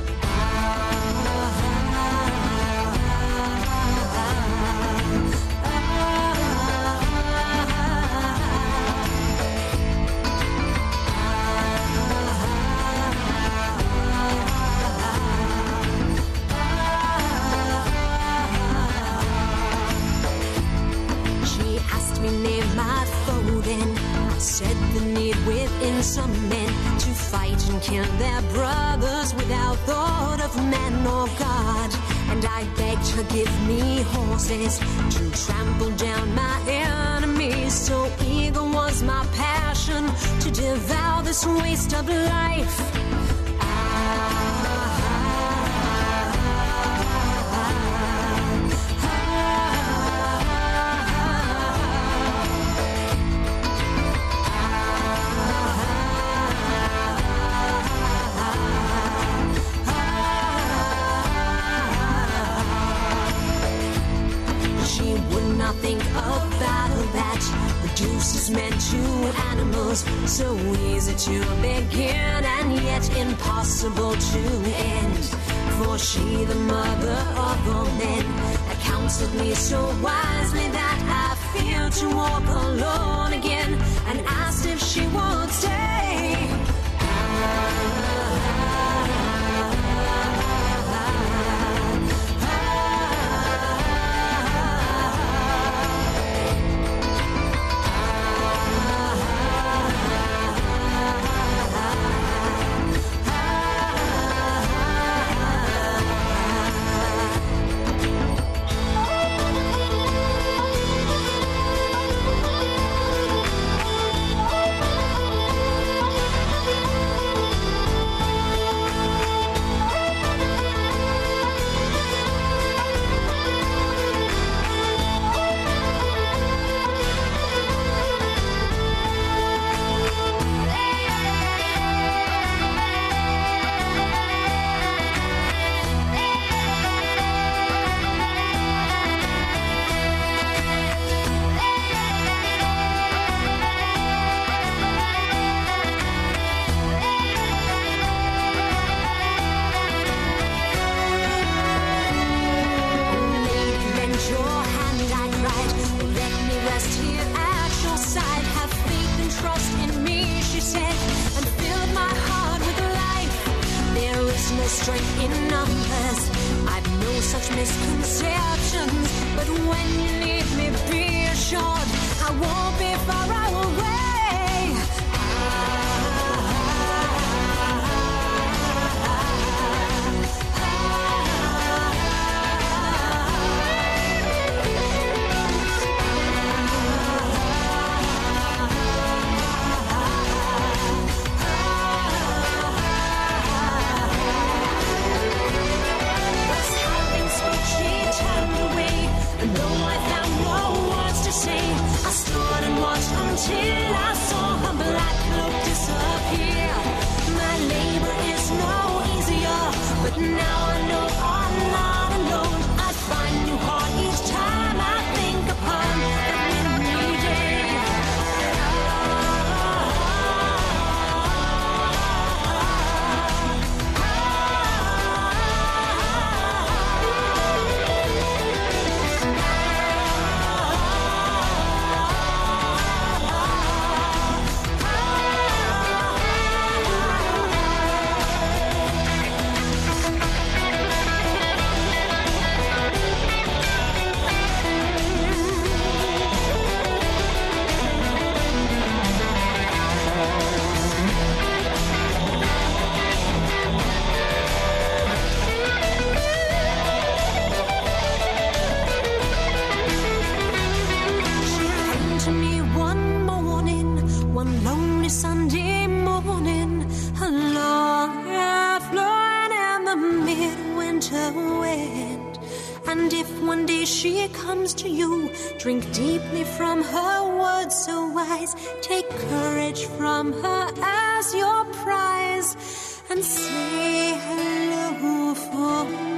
Said the need within some men to fight and kill their brothers without thought of man or God. And I begged her, give me horses to trample down my enemies. So eager was my passion to devour this waste of life. Think of battle that reduces men to animals, so easy to begin and yet impossible to end. For she, the mother of all men, had counseled me so wisely that I feared to walk alone again, and asked if she would stay. Strength in numbers, I've no such misconceptions. But when you need me, be assured I won't be far away. Until I saw her black cloak disappear. My labor is no easier, but now I know I'm not alone. I find new heart each time I think upon that windy day. And if one day she comes to you, drink deeply from her words so wise, take courage from her as your prize, and say hello for me.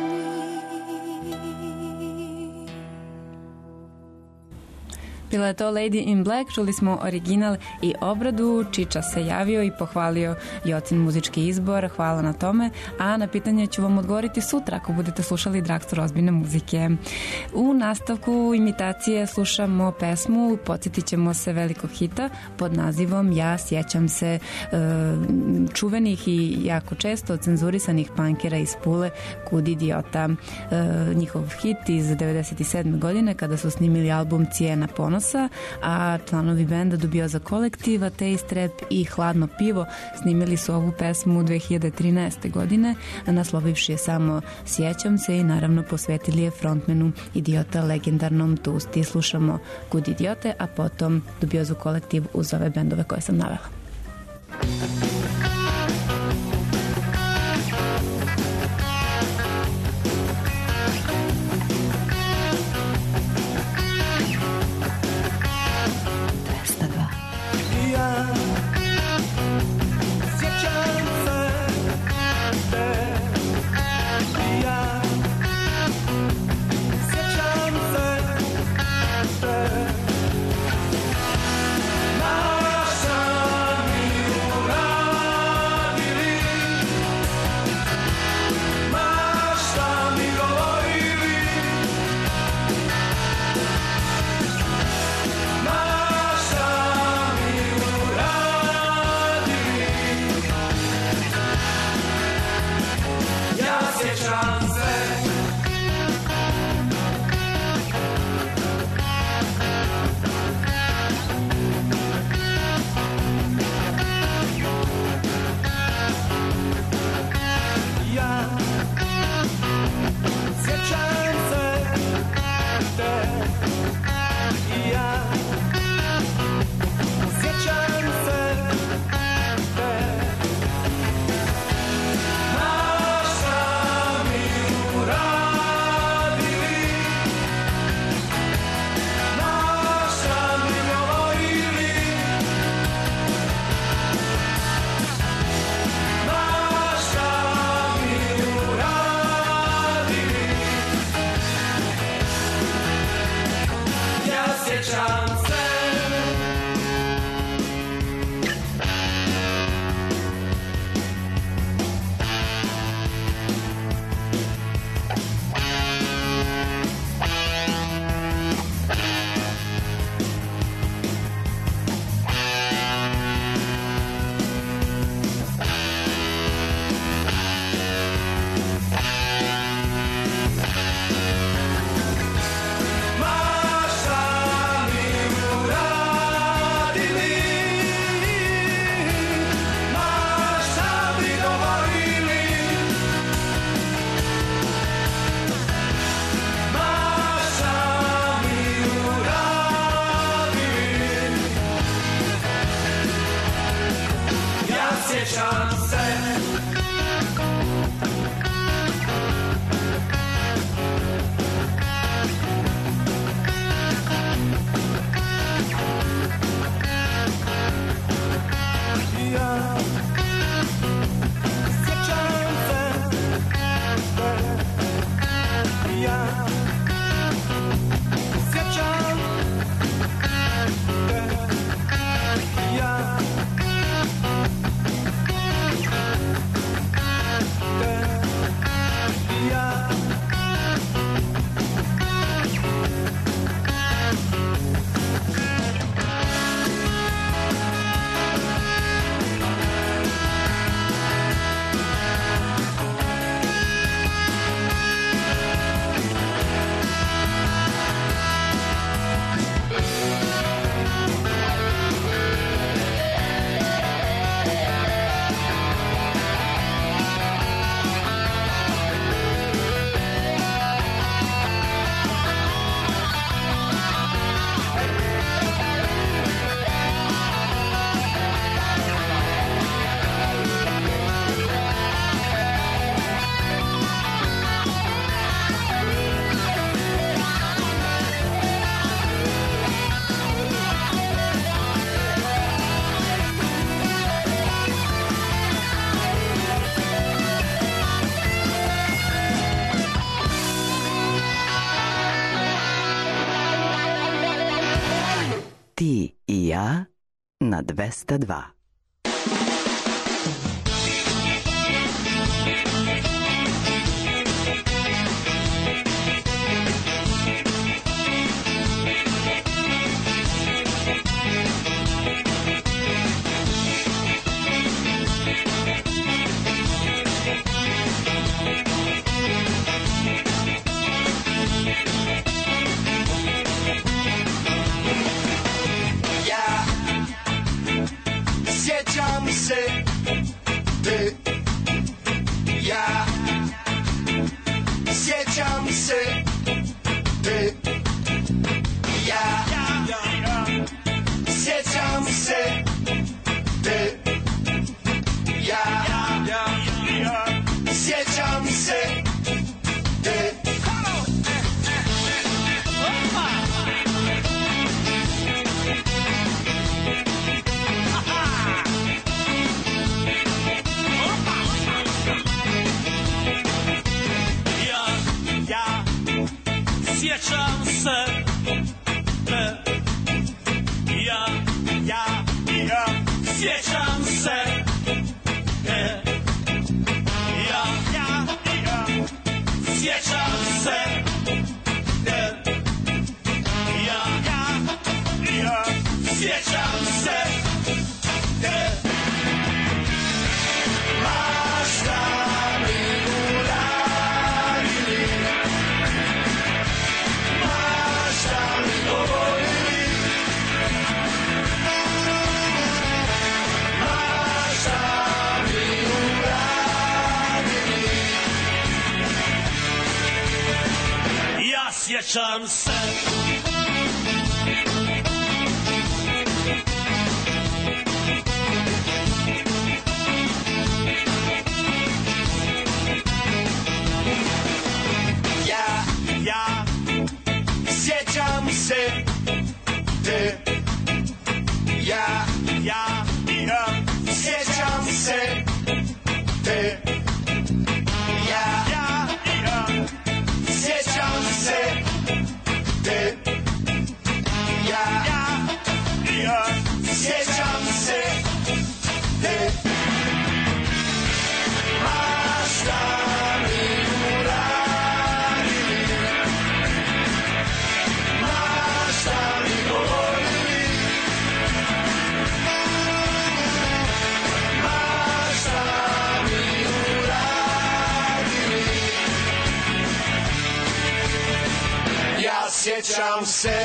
Bila je to Lady in Black, čuli smo original i obradu. Čiča se javio i pohvalio Jocin muzički izbor, hvala na tome, a na pitanje ću vam odgovoriti sutra ako budete slušali Dragster ozbiljne muzike. U nastavku imitacije slušamo pesmu, podsjetit ćemo se velikog hita pod nazivom Ja sjećam se, e, čuvenih i jako često cenzurisanih punkera iz Pule, Kud idiota. E, njihov hit iz devedeset sedme godine kada su snimili album Cijena ponosa, a članovi benda Dubioza kolektiva, Taste Rap i Hladno pivo snimili su ovu pesmu dve hiljade trinaeste. godine, naslovivši je samo Sjećam se i naravno posvetili je frontmenu Idiota, legendarnom Tusti. Slušamo Kud idiote, a potom Dubiozu kolektiv uz ove bendove koje sam navela. Masz Ja na dvesta dva. Sjećam se te, ja sjećam se te, ja sjećam se te, ja sjećam se te. Sjećam se te, ja, ja, ja, sjećam se te, ja, ja, ja, sjećam se te, ja, ja, ja, sjećam se te. Mašta mi uradili, mašta mi govorili, mašta mi uradili. Ja sjećam se. Ja, ja, sjećam se te, ja, ja, ja, sjećam se te, ja, ja, ja, sjećam se te, ja, ja, ja, sjećam se te. Mašta mi uradili, mašta mi govorili, mašta mi uradili. Ja sjećam se.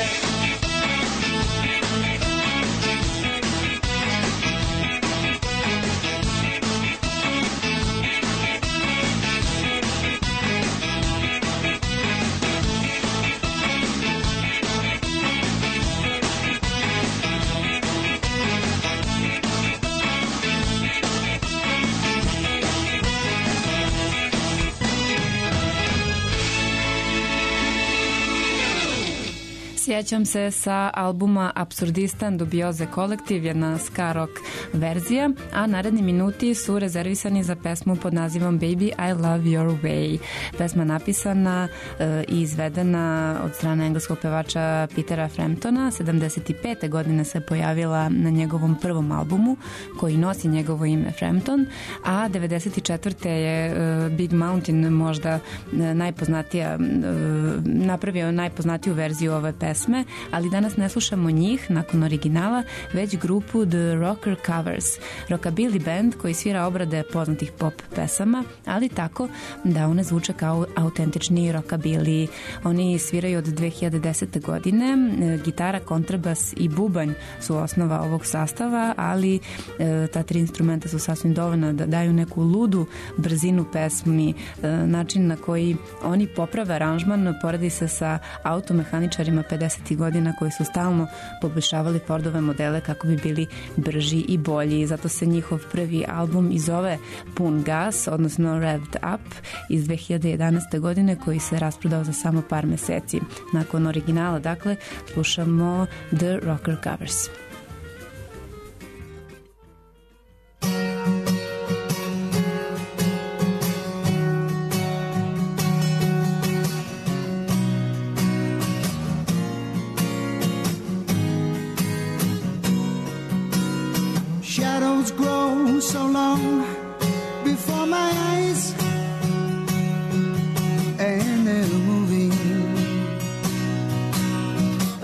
Sjećam se sa albuma Absurdistan Dubioze kolektiv, jedna ska rock verzija, a naredni minuti su rezervisani za pesmu pod nazivom Baby I Love Your Way. Pesma napisana e, i izvedena od strane engleskog pevača Petera Framptona. sedamdeset pete godine se pojavila na njegovom prvom albumu koji nosi njegovo ime Frampton, a devedeset četvrte je e, Big Mountain možda e, najpoznatija, e, napravio najpoznatiju verziju ove pesme, ali danas ne slušamo njih nakon originala, već grupu The Rocker Covers, rockabilly band koji svira obrade poznatih pop pesama, ali tako da one zvuče kao autentični rockabilly. Oni sviraju od dve hiljade desete godine, gitara, kontrabas i bubanj su osnova ovog sastava, ali e, ta tri instrumenta su sasvim dovoljna da daju neku ludu brzinu pesmi. E, način na koji oni poprave aranžman poredi se sa automehaničarima pedesetih godina koji su stalno poboljšavali Fordove modele kako bi bili brži i bolji. Zato se njihov prvi album i zove Pun gas, odnosno Revved Up iz dve hiljade jedanaeste godine, koji se rasprodao za samo par meseci. Nakon originala, dakle, slušamo The Rocker Covers.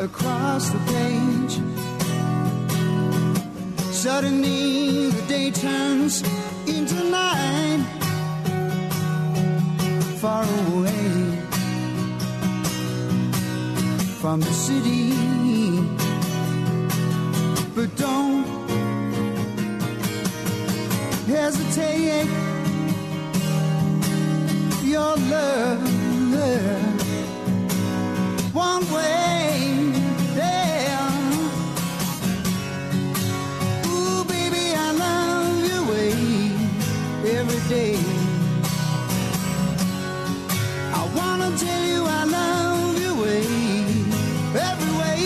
across the page. Suddenly the day turns into night, far away from the city. But don't hesitate, your love one way, yeah. Ooh, baby, I love your way every day. I wanna tell you I love your way every way.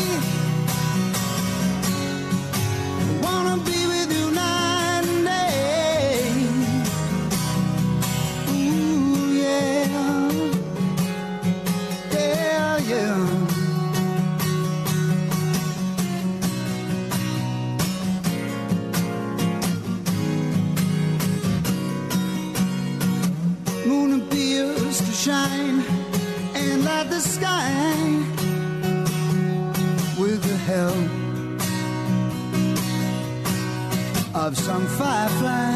I wanna be with you night and day. Ooh, yeah, yeah, yeah. Moon appears to shine and light the sky with the help of some firefly.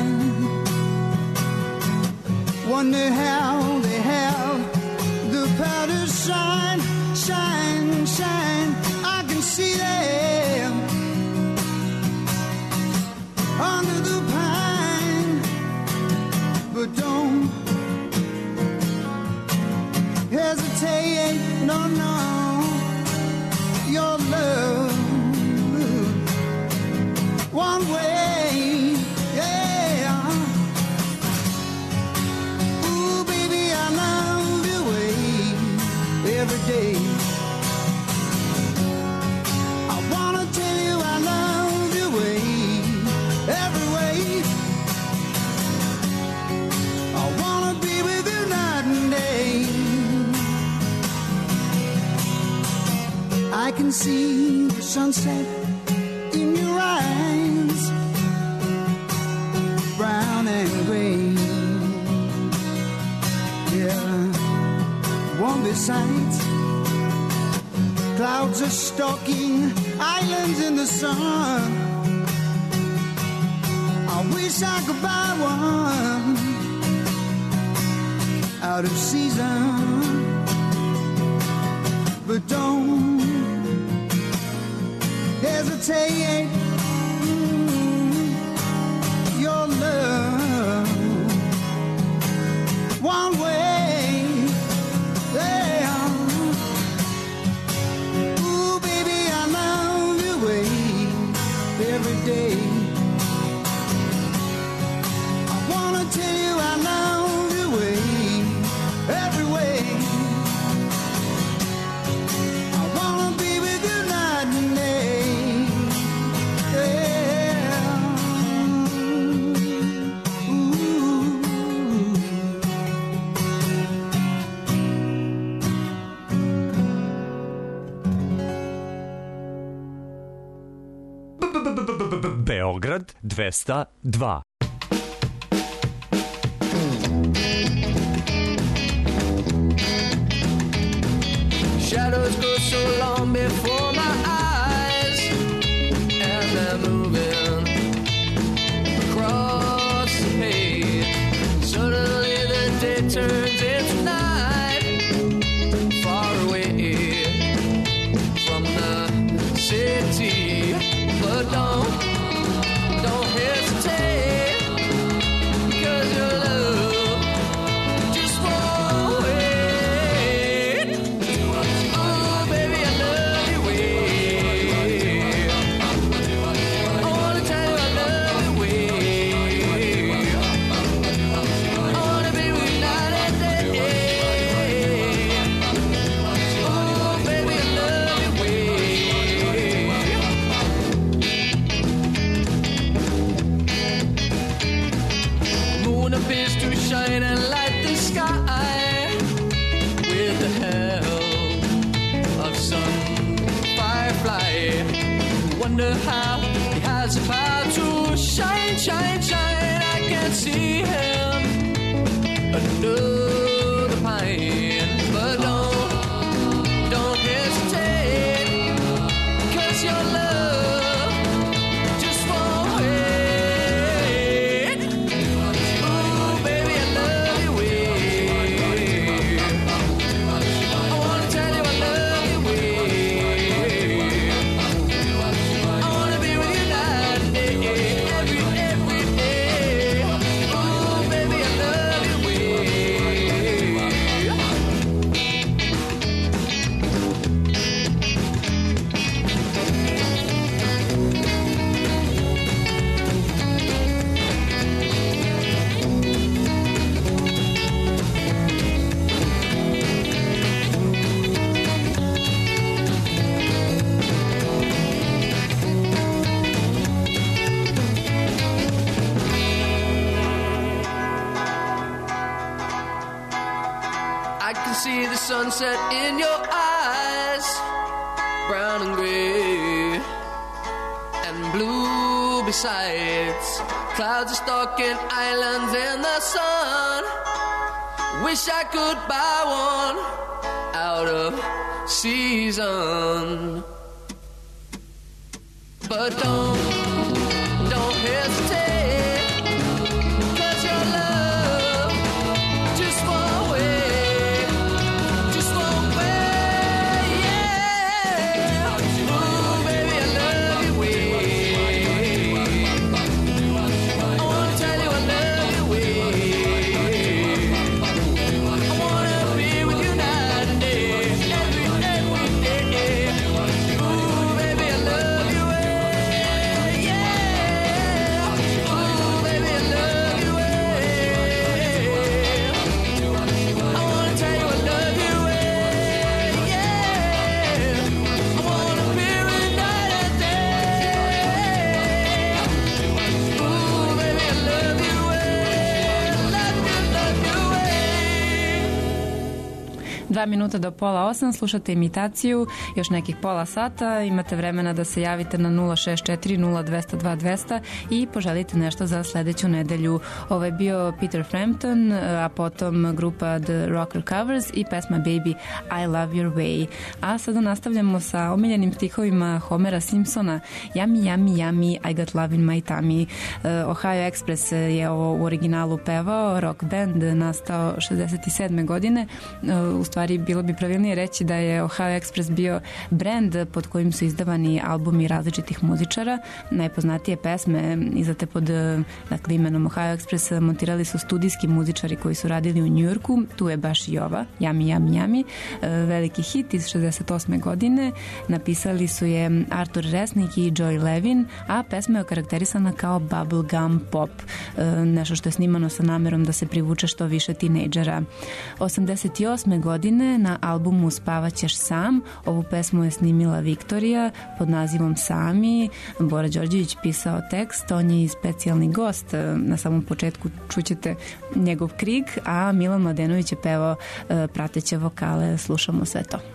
Wonder how they have the power to shine, shine, shine. I can see them under the pine, but don't hesitate, no, no, your love one way, yeah. Ooh, baby, I love your way every day. I wanna tell you I love your way every way. I wanna be with you night and day. I can see the sunset in your eyes, brown and gray. Yeah, warm besides. Clouds are stalking islands in the sun. I wish I could buy one out of season, but don't hesitate, mm, your love one way, yeah. Ooh, baby, I love your way every day. I wanna tell you I love your way every way. I wanna be with you night and day. Beograd dvesta dva. Shadows go so long before my eyes as they're moving across the page. Suddenly the day turns into night, far away from the city. But don't, don't hesitate, because your love just won't wait. Oh, baby, I love your way. I wanna tell you I love your way. I wanna be with you night and day. Oh, baby, I love your way. Appears to shine and light the sky with the help of some firefly. Wonder how he has the power to shine, shine, shine. I can see him under the pine, but don't, don't hesitate, sunset in your eyes, brown and gray and blue besides. Clouds are stalking islands in the sun. Wish I could buy one out of season. But don't, don't hesitate, 'cause your love just won't wait, just won't wait, yeah. Ooh, baby, I love you way. I wanna tell you I love you way. I wanna be with you night and day, every, every day. Ooh, baby, I love you way. Dva minuta do pola osam, slušate imitaciju, još nekih pola sata, imate vremena da se javite na nula šest četiri nula dva zero dva dva zero zero i poželite nešto za sledeću nedelju. Ovo je bio Peter Frampton, a potom grupa The Rocker Covers i pesma Baby I Love Your Way. A sada nastavljamo sa omiljenim stihovima Homera Simpsona. Yummy, yummy, yummy, I got love in my tummy. Ohio Express je ovo u originalu pevao, rock band nastao šezdeset sedme godine. U stvari bilo bi pravilnije reći da je Ohio Express bio brand pod kojim su izdavani albumi različitih muzičara. Najpoznatije pesme izdate pod, dakle, imenom Ohio Express montirali su studijski muzičari koji su radili u Njujorku. Tu je baš i ova, Yummy, Yummy, Yummy, veliki hit iz šezdeset osme godine. Napisali su je Arthur Resnick i Joy Levin, a pesma je okarakterisana kao bubblegum pop, nešto što je snimano sa namerom da se privuče što više tinejdžera. osamdeset osme godine na albumu Spavaćeš sam ovu pesmu je snimila Viktorija pod nazivom Sami. Bora Đorđević pisao tekst, on je i specijalni gost. Na samom početku čućete njegov krik, a Milan Mladenović je pevao prateće vokale. Slušamo sve to.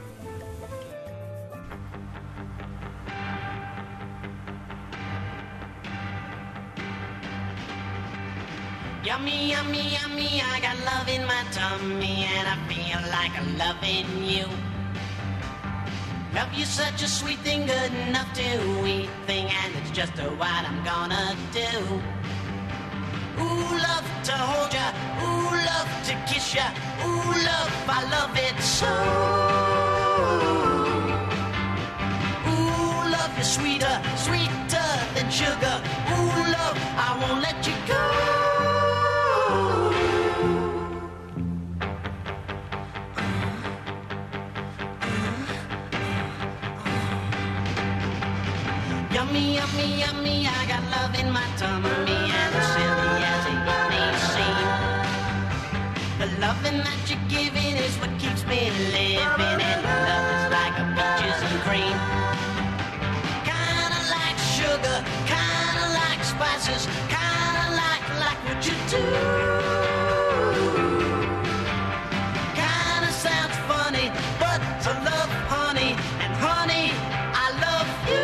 Yummy, yummy, yummy, I got love in my tummy and I feel like I'm loving you. Love you such a sweet thing, good enough to eat thing, and it's just a what I'm gonna do. Ooh, love to hold ya, ooh, love to kiss ya, ooh, love, I love it so. Ooh, love you sweeter, sweeter than sugar, ooh, love, I won't let you go. Yummy, yummy, yummy, I got love in my tummy, and as silly as it may seem, the loving that you're giving is what keeps me living, and love is like a peaches and cream. Kinda like sugar, kinda like spices, kinda like, like what you do. Kinda sounds funny, but to love honey, and honey, I love you.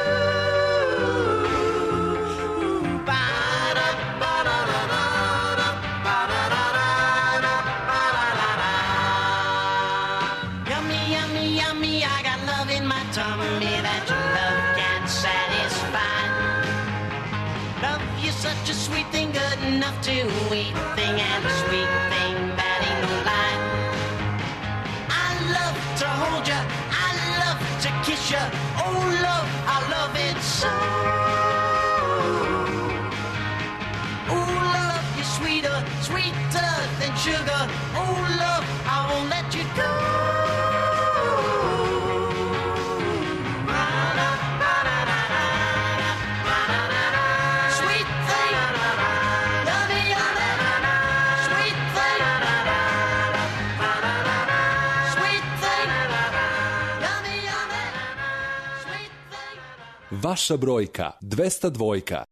Such a sweet thing, good enough to eat thing, and a sweet thing that ain't no lie. I love to hold ya, I love to kiss ya, oh love, I love it so. Oh love, you're sweeter, sweeter than sugar, oh love, I won't let you go. Vaša brojka dvesta dva.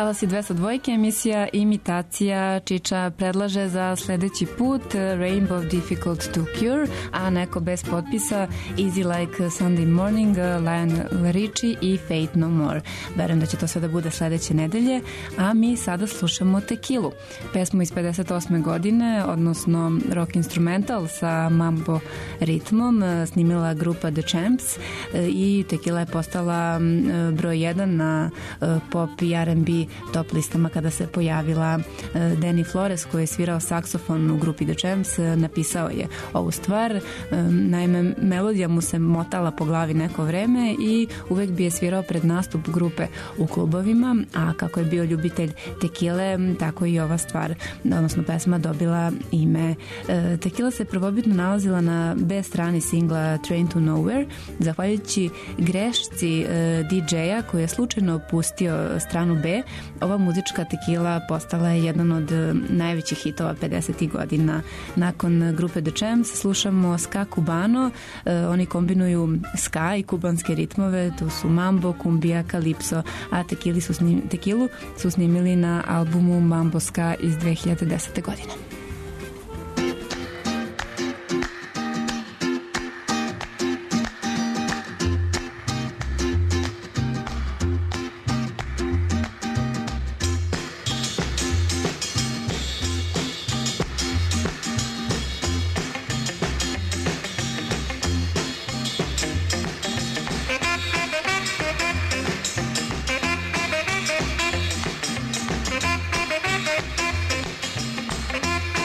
Talasi dvesta dva, emisija Imitacija. Čiča predlaže za sledeći put Rainbow Difficult to Cure, a neko bez potpisa Easy Like Sunday Morning, Lionel Richie i Fate No More. Verujem da će to sve da bude sledeće nedelje, a mi sada slušamo Tekilu, pesmu iz pedeset osme godine, odnosno rock instrumental sa mambo ritmom, snimila grupa The Champs i Tekila je postala broj jedan na pop i R and B top listama kada se pojavila. Danny Flores, koji je svirao saksofon u grupi The Champs, napisao je ovu stvar. Naime, melodija mu se motala po glavi neko vreme i uvek bi je svirao pred nastup grupe u klubovima, a kako je bio ljubitelj tekile, tako i ova stvar, odnosno pesma, dobila ime. Tekila se prvobitno nalazila na B strani singla Train to Nowhere, zahvaljujući grešci D J-a koji je slučajno pustio stranu B. Ova muzička tekila postala je jedan od najvećih hitova pedesetih godina. Nakon grupe The Champs slušamo ska cubano, oni kombinuju ska i kubanske ritmove, to su mambo, kumbija, kalipso, a tekili su snim, tekilu su snimili na albumu Mambo Ska iz dve hiljade desete godine. Thank you.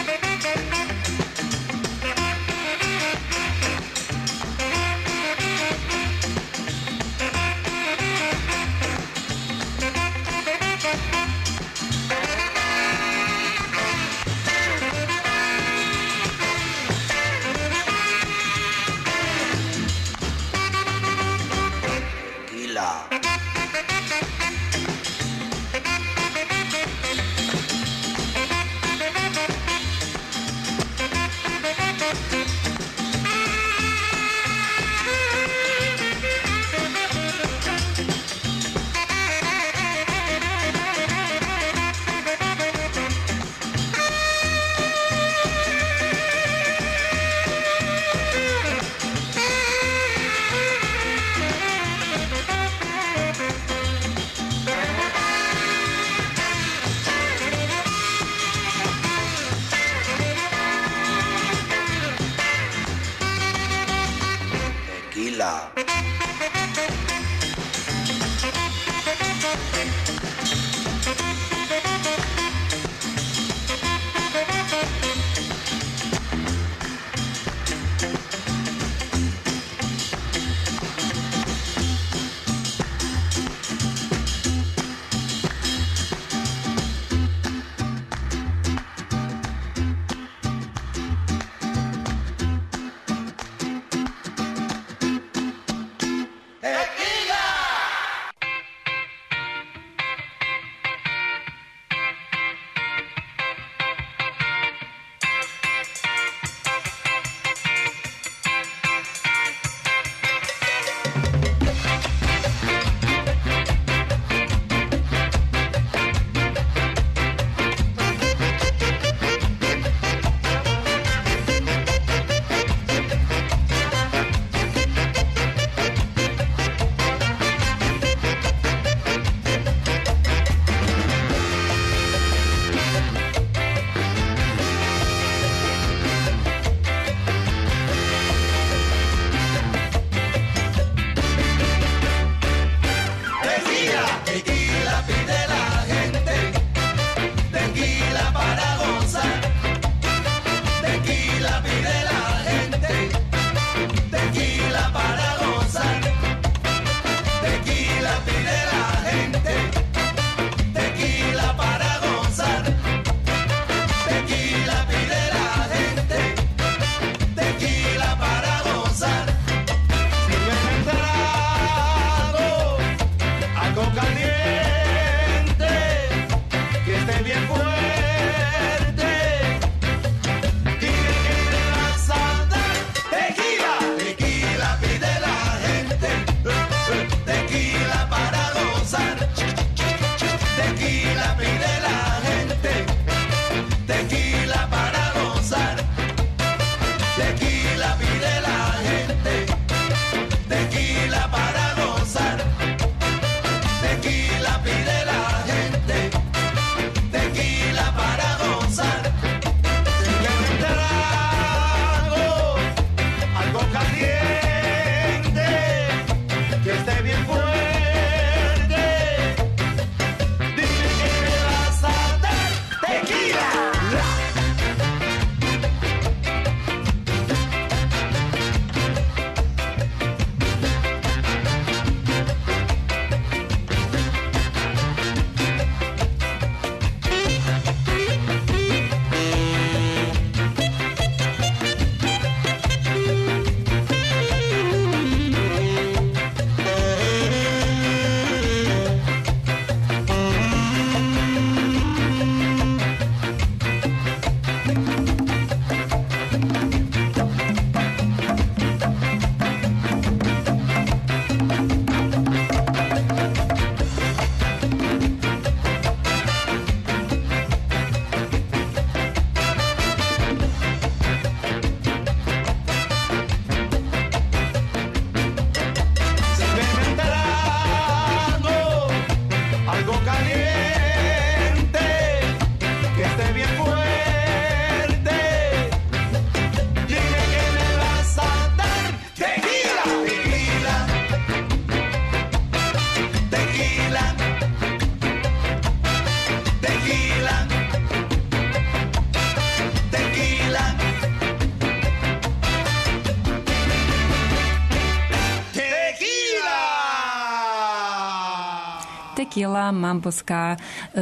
Tequila Mambo Ska uh,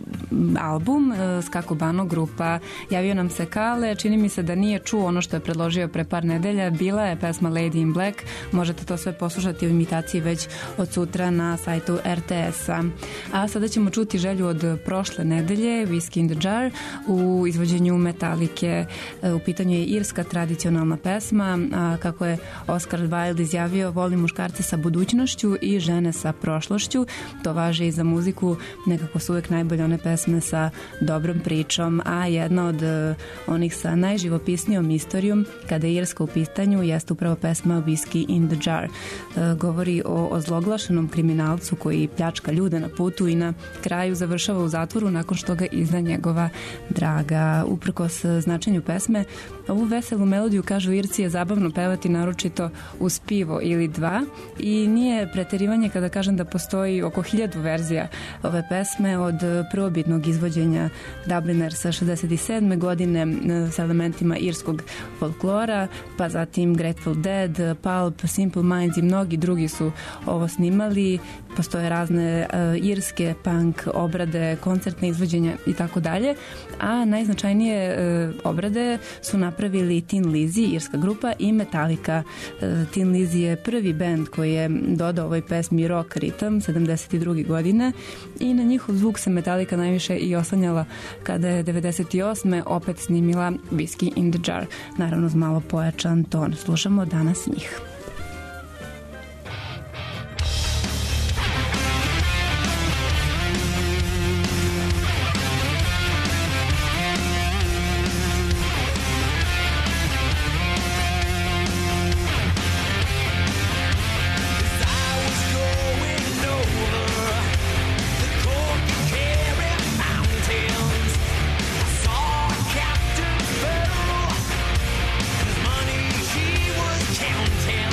album, uh, Ska Cubano grupa. Javio nam se Kale, čini mi se da nije čuo ono što je predložio pre par nedelja, bila je pesma Lady in Black, možete to sve poslušati u imitaciji već od sutra na sajtu er te es-a. A sada ćemo čuti želju od prošle nedelje, Whiskey in the Jar, u izvođenju Metalike. U pitanju je irska tradicionalna pesma, a kako je Oscar Wilde izjavio, voli muškarce sa budućnošću i žene sa prošlošću. To važi i za muziku, nekako su uvek najbolje one pesme sa dobrom pričom, a jedna od uh, onih sa najživopisnijom istorijom kada je Irska u pitanju jeste upravo pesma Whiskey in the Jar. Uh, govori o ozloglašenom kriminalcu koji pljačka ljude na putu i na kraju završava u zatvoru nakon što ga izda njegova draga. Uprkos značenju pesme, ovu veselu melodiju, kažu Irci, je zabavno pevati naročito uz pivo ili dva i nije preterivanje kada kažem da postoji oko hiljadu verzija ove pesme od prvobitnog izvođenja Dublinersa šezdeset sedme godine sa elementima irskog folklora, pa zatim Grateful Dead, Pulp, Simple Minds i mnogi drugi su ovo snimali. Postoje razne uh, irske punk obrade, koncertne izvođenja i tako dalje, a najznačajnije uh, obrade su napravili Tin Lizzy, irska grupa, i Metallica. Uh, Tin Lizzy je prvi bend koji je dodao ovoj pesmi rock ritam sedamdeset druge godine i na njihov zvuk se Metallica najviše i oslanjala kada je devedeset osme opet snimila Whiskey in the Jar, naravno uz malo pojačan ton. Slušamo danas njih. Money she was counting.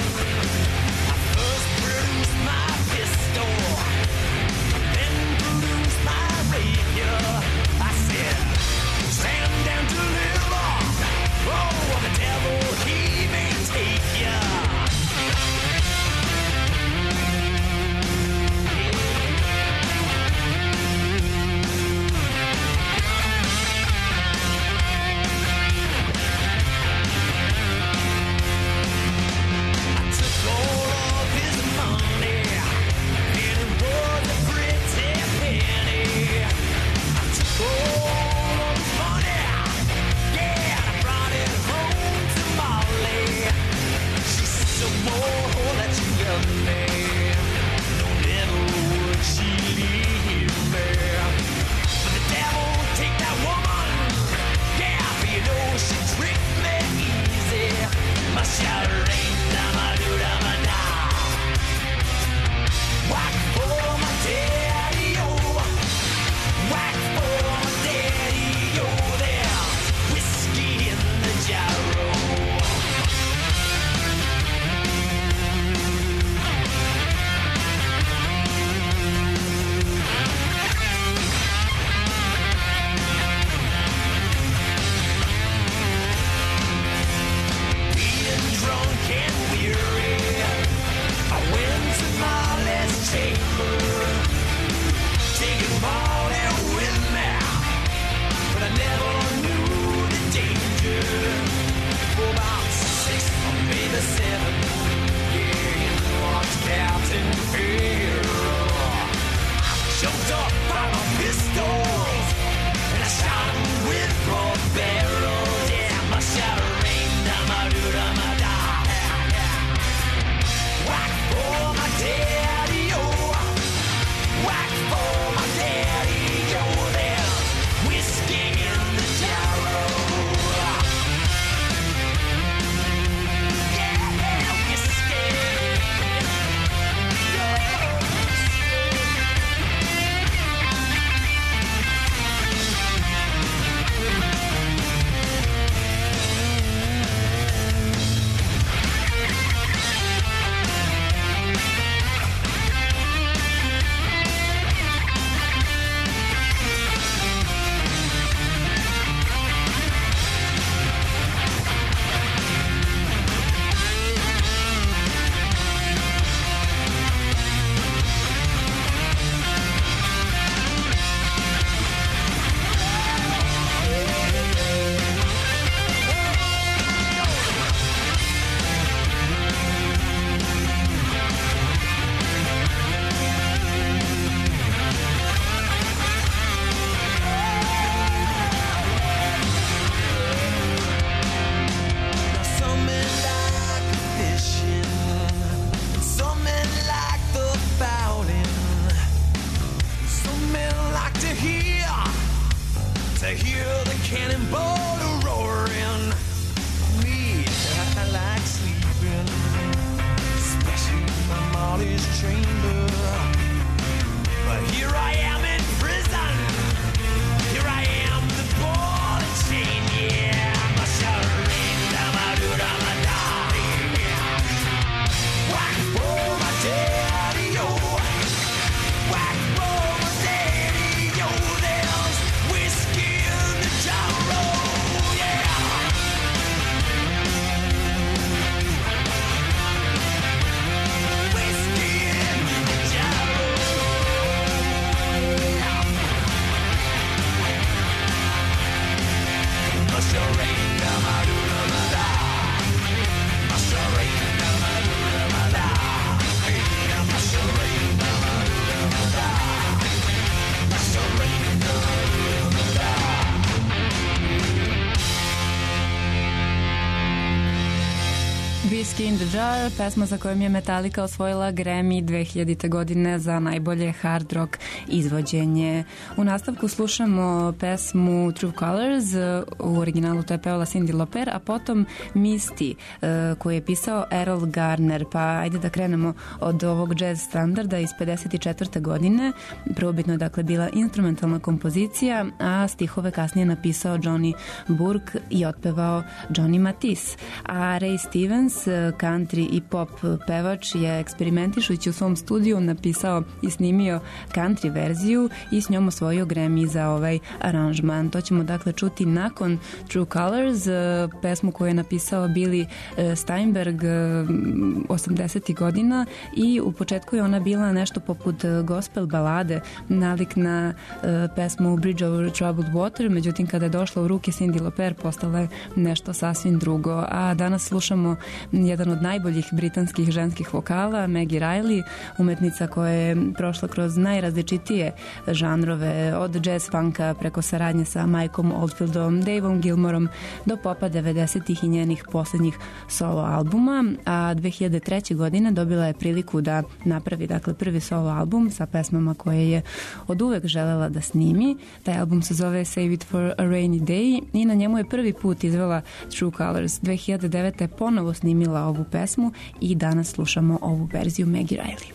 Whiskey in the Jar, pesma za kojom je Metallica osvojila Grammy dve hiljadite godine za najbolje hard rock izvođenje. U nastavku slušamo pesmu True Colors, u originalu to je pevala Cyndi Lauper, a potom Misty, koju je pisao Errol Garner. Pa ajde da krenemo od ovog jazz standarda iz pedeset četvrte godine. Prvobitno je dakle bila instrumentalna kompozicija, a stihove kasnije napisao Johnny Burke i otpevao Johnny Mathis. A Ray Stevens, country i pop pevač, je eksperimentišući u svom studiju napisao i snimio country verziju i s njom osvojio Grammy za ovaj aranžman. To ćemo dakle čuti nakon True Colors, pesmu koju je napisao Billy Steinberg osamdesetih godina, i u početku je ona bila nešto poput gospel balade, nalik na pesmu Bridge over Troubled Water, međutim kada je došla u ruke Cyndi Lauper postala je nešto sasvim drugo. A danas slušamo jedan od najboljih britanskih ženskih vokala, Maggie Riley, umetnica koja je prošla kroz najrazličitije žanrove, od jazz funka preko saradnje sa Mikeom Oldfieldom, Daveom Gilmorom do popa devedesetih i njenih poslednjih solo albuma. A dve hiljade treće godine dobila je priliku da napravi dakle prvi solo album sa pesmama koje je od uvek želela da snimi. Taj album se zove Save It for a Rainy Day i na njemu je prvi put izvela True Colors. dve hiljade devete je ponovo snimila ovu pesmu i danas slušamo ovu verziju Maggie Riley.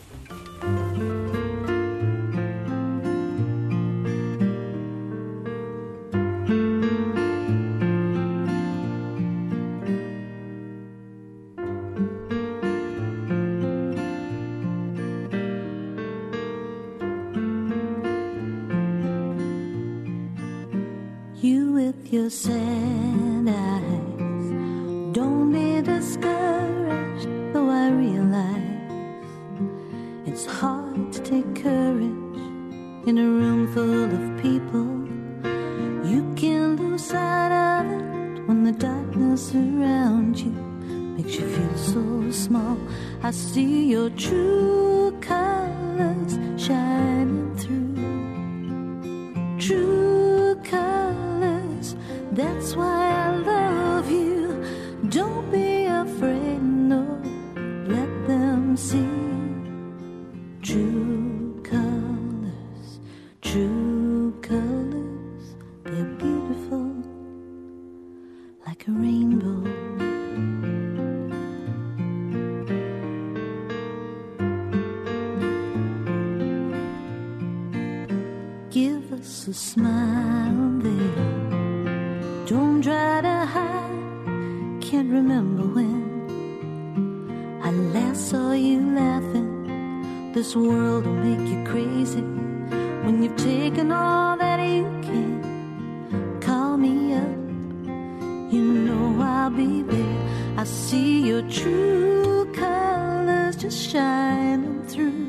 You with your sad eyes, don't be discouraged, though I realize it's hard to take courage in a room full of people. You can lose sight of it when the darkness around you makes you feel so small. I see your true colors shining through. True colors, that's why I love you. Don't be afraid, no, let them see. True colors, true colors, they're beautiful like a rainbow. Give us a smile there, don't try to hide. Can't remember when I last saw you laughing. This world will make you crazy when you've taken all that you can. Call me up, you know I'll be there. I see your true colors just shining through.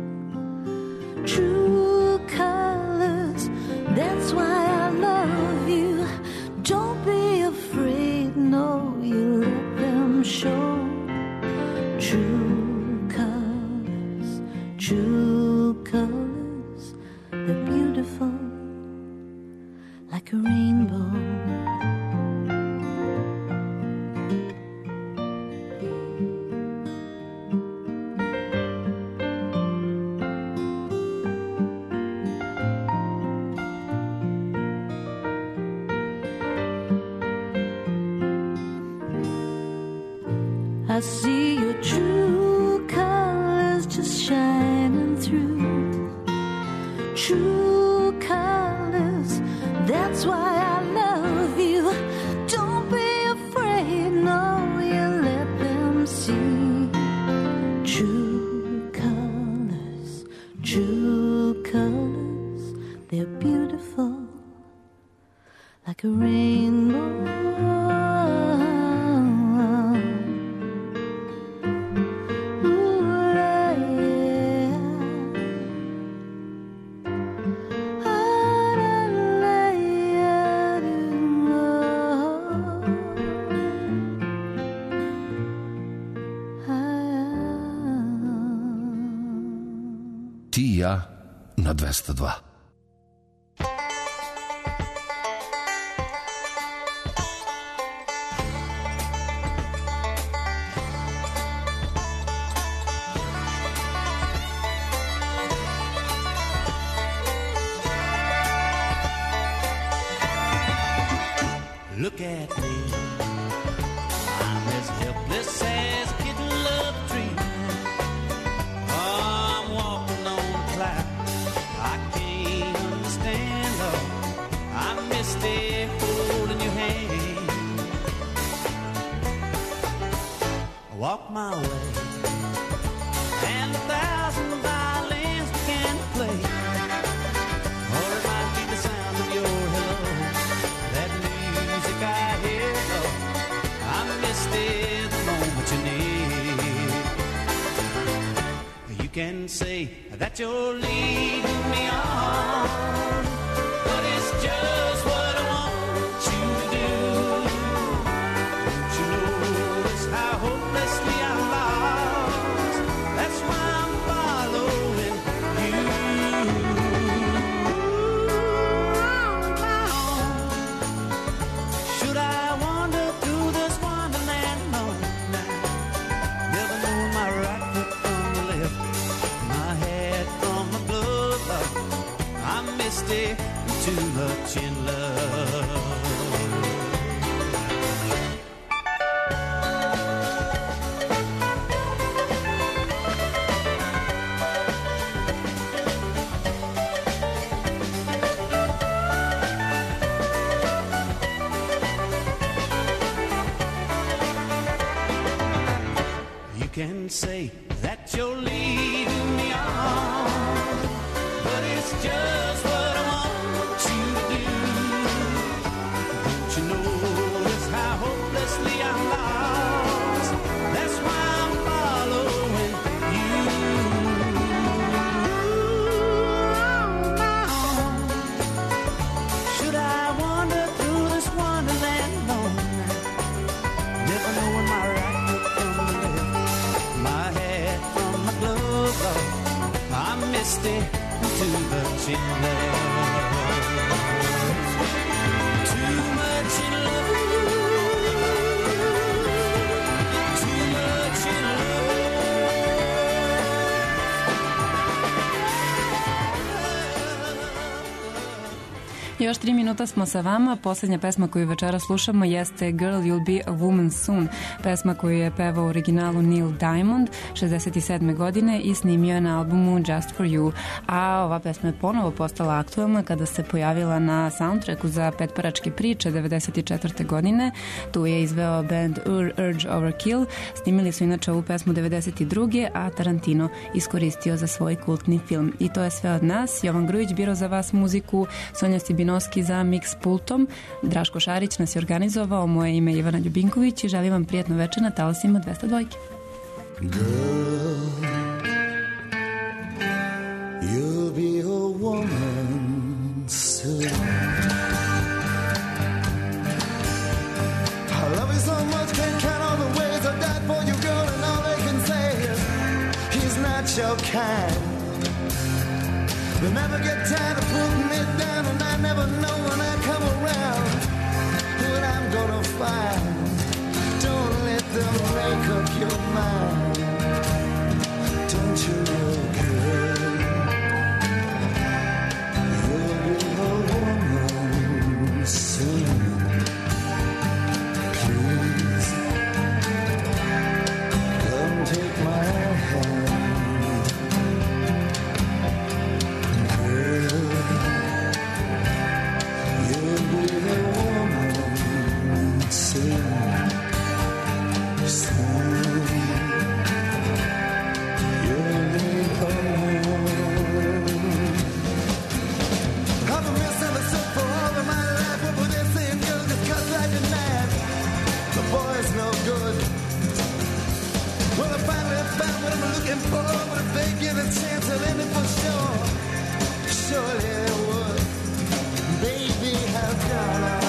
True colors, that's why I love you. Don't be afraid, no, you let them show. True colors, true colors, they're beautiful like a rainbow. I see your true colors just shining through. True colors, that's why I love you. Don't be afraid, no, you let them see. True colors, true colors, they're beautiful like a rainbow. Ti i ja na dvesta dva. walk my way, and a thousand violins began to play. Or it might be the sound of your hello, that music I hear. Oh, I missed it the moment you need. You can say that you're leading me on, but it's just what I want you to do. Don't you notice how hopelessly I'm lost? That's why I'm following you. Should I wander through this wonderland? No, no. Never know my right foot from the left, my head from my glove. I'm misty, too much in love. You can say that you're leading me on, but it's just what I want you to do. Don't you notice how hopelessly I'm lost? That's why I'm following you. Should I wander through this wonderland alone, never knowing my right foot from the left, my head from my glove? Oh, I'm misty, too much in love. Too much in love. Too much in Još tri minuta smo sa vama. Poslednja pesma koju večera slušamo jeste Girl You'll Be a Woman Soon, pesma koju je pevao u originalu Neil Diamond šezdeset sedme godine i snimio je na albumu Just For You. A ova pesma je ponovo postala aktualna kada se pojavila na soundtracku za Petparačke priče devedeset četvrte godine. Tu je izveo band Urge Overkill. Snimili su inače ovu pesmu devedeset druge a Tarantino iskoristio za svoj kultni film. I to je sve od nas. Jovan Grujić birao za vas muziku, Sonja Sibinoski za mix pultom, Draško Šarić nas je organizovao, moje ime je Ivana Ljubinković i želim vam prijatno večer na talasima dvesta dva. Girl, you'll be a woman soon. I love you so much, can't count all the ways I died for you, girl, and all they can say is he's not your kind. They never get tired of putting me down, and I never know when I come around what I'm gonna find. Don't let them make up your mind. Don't you know, girl, you'll be a woman soon. Please, come take my hand. Surely it would. Baby, how gone I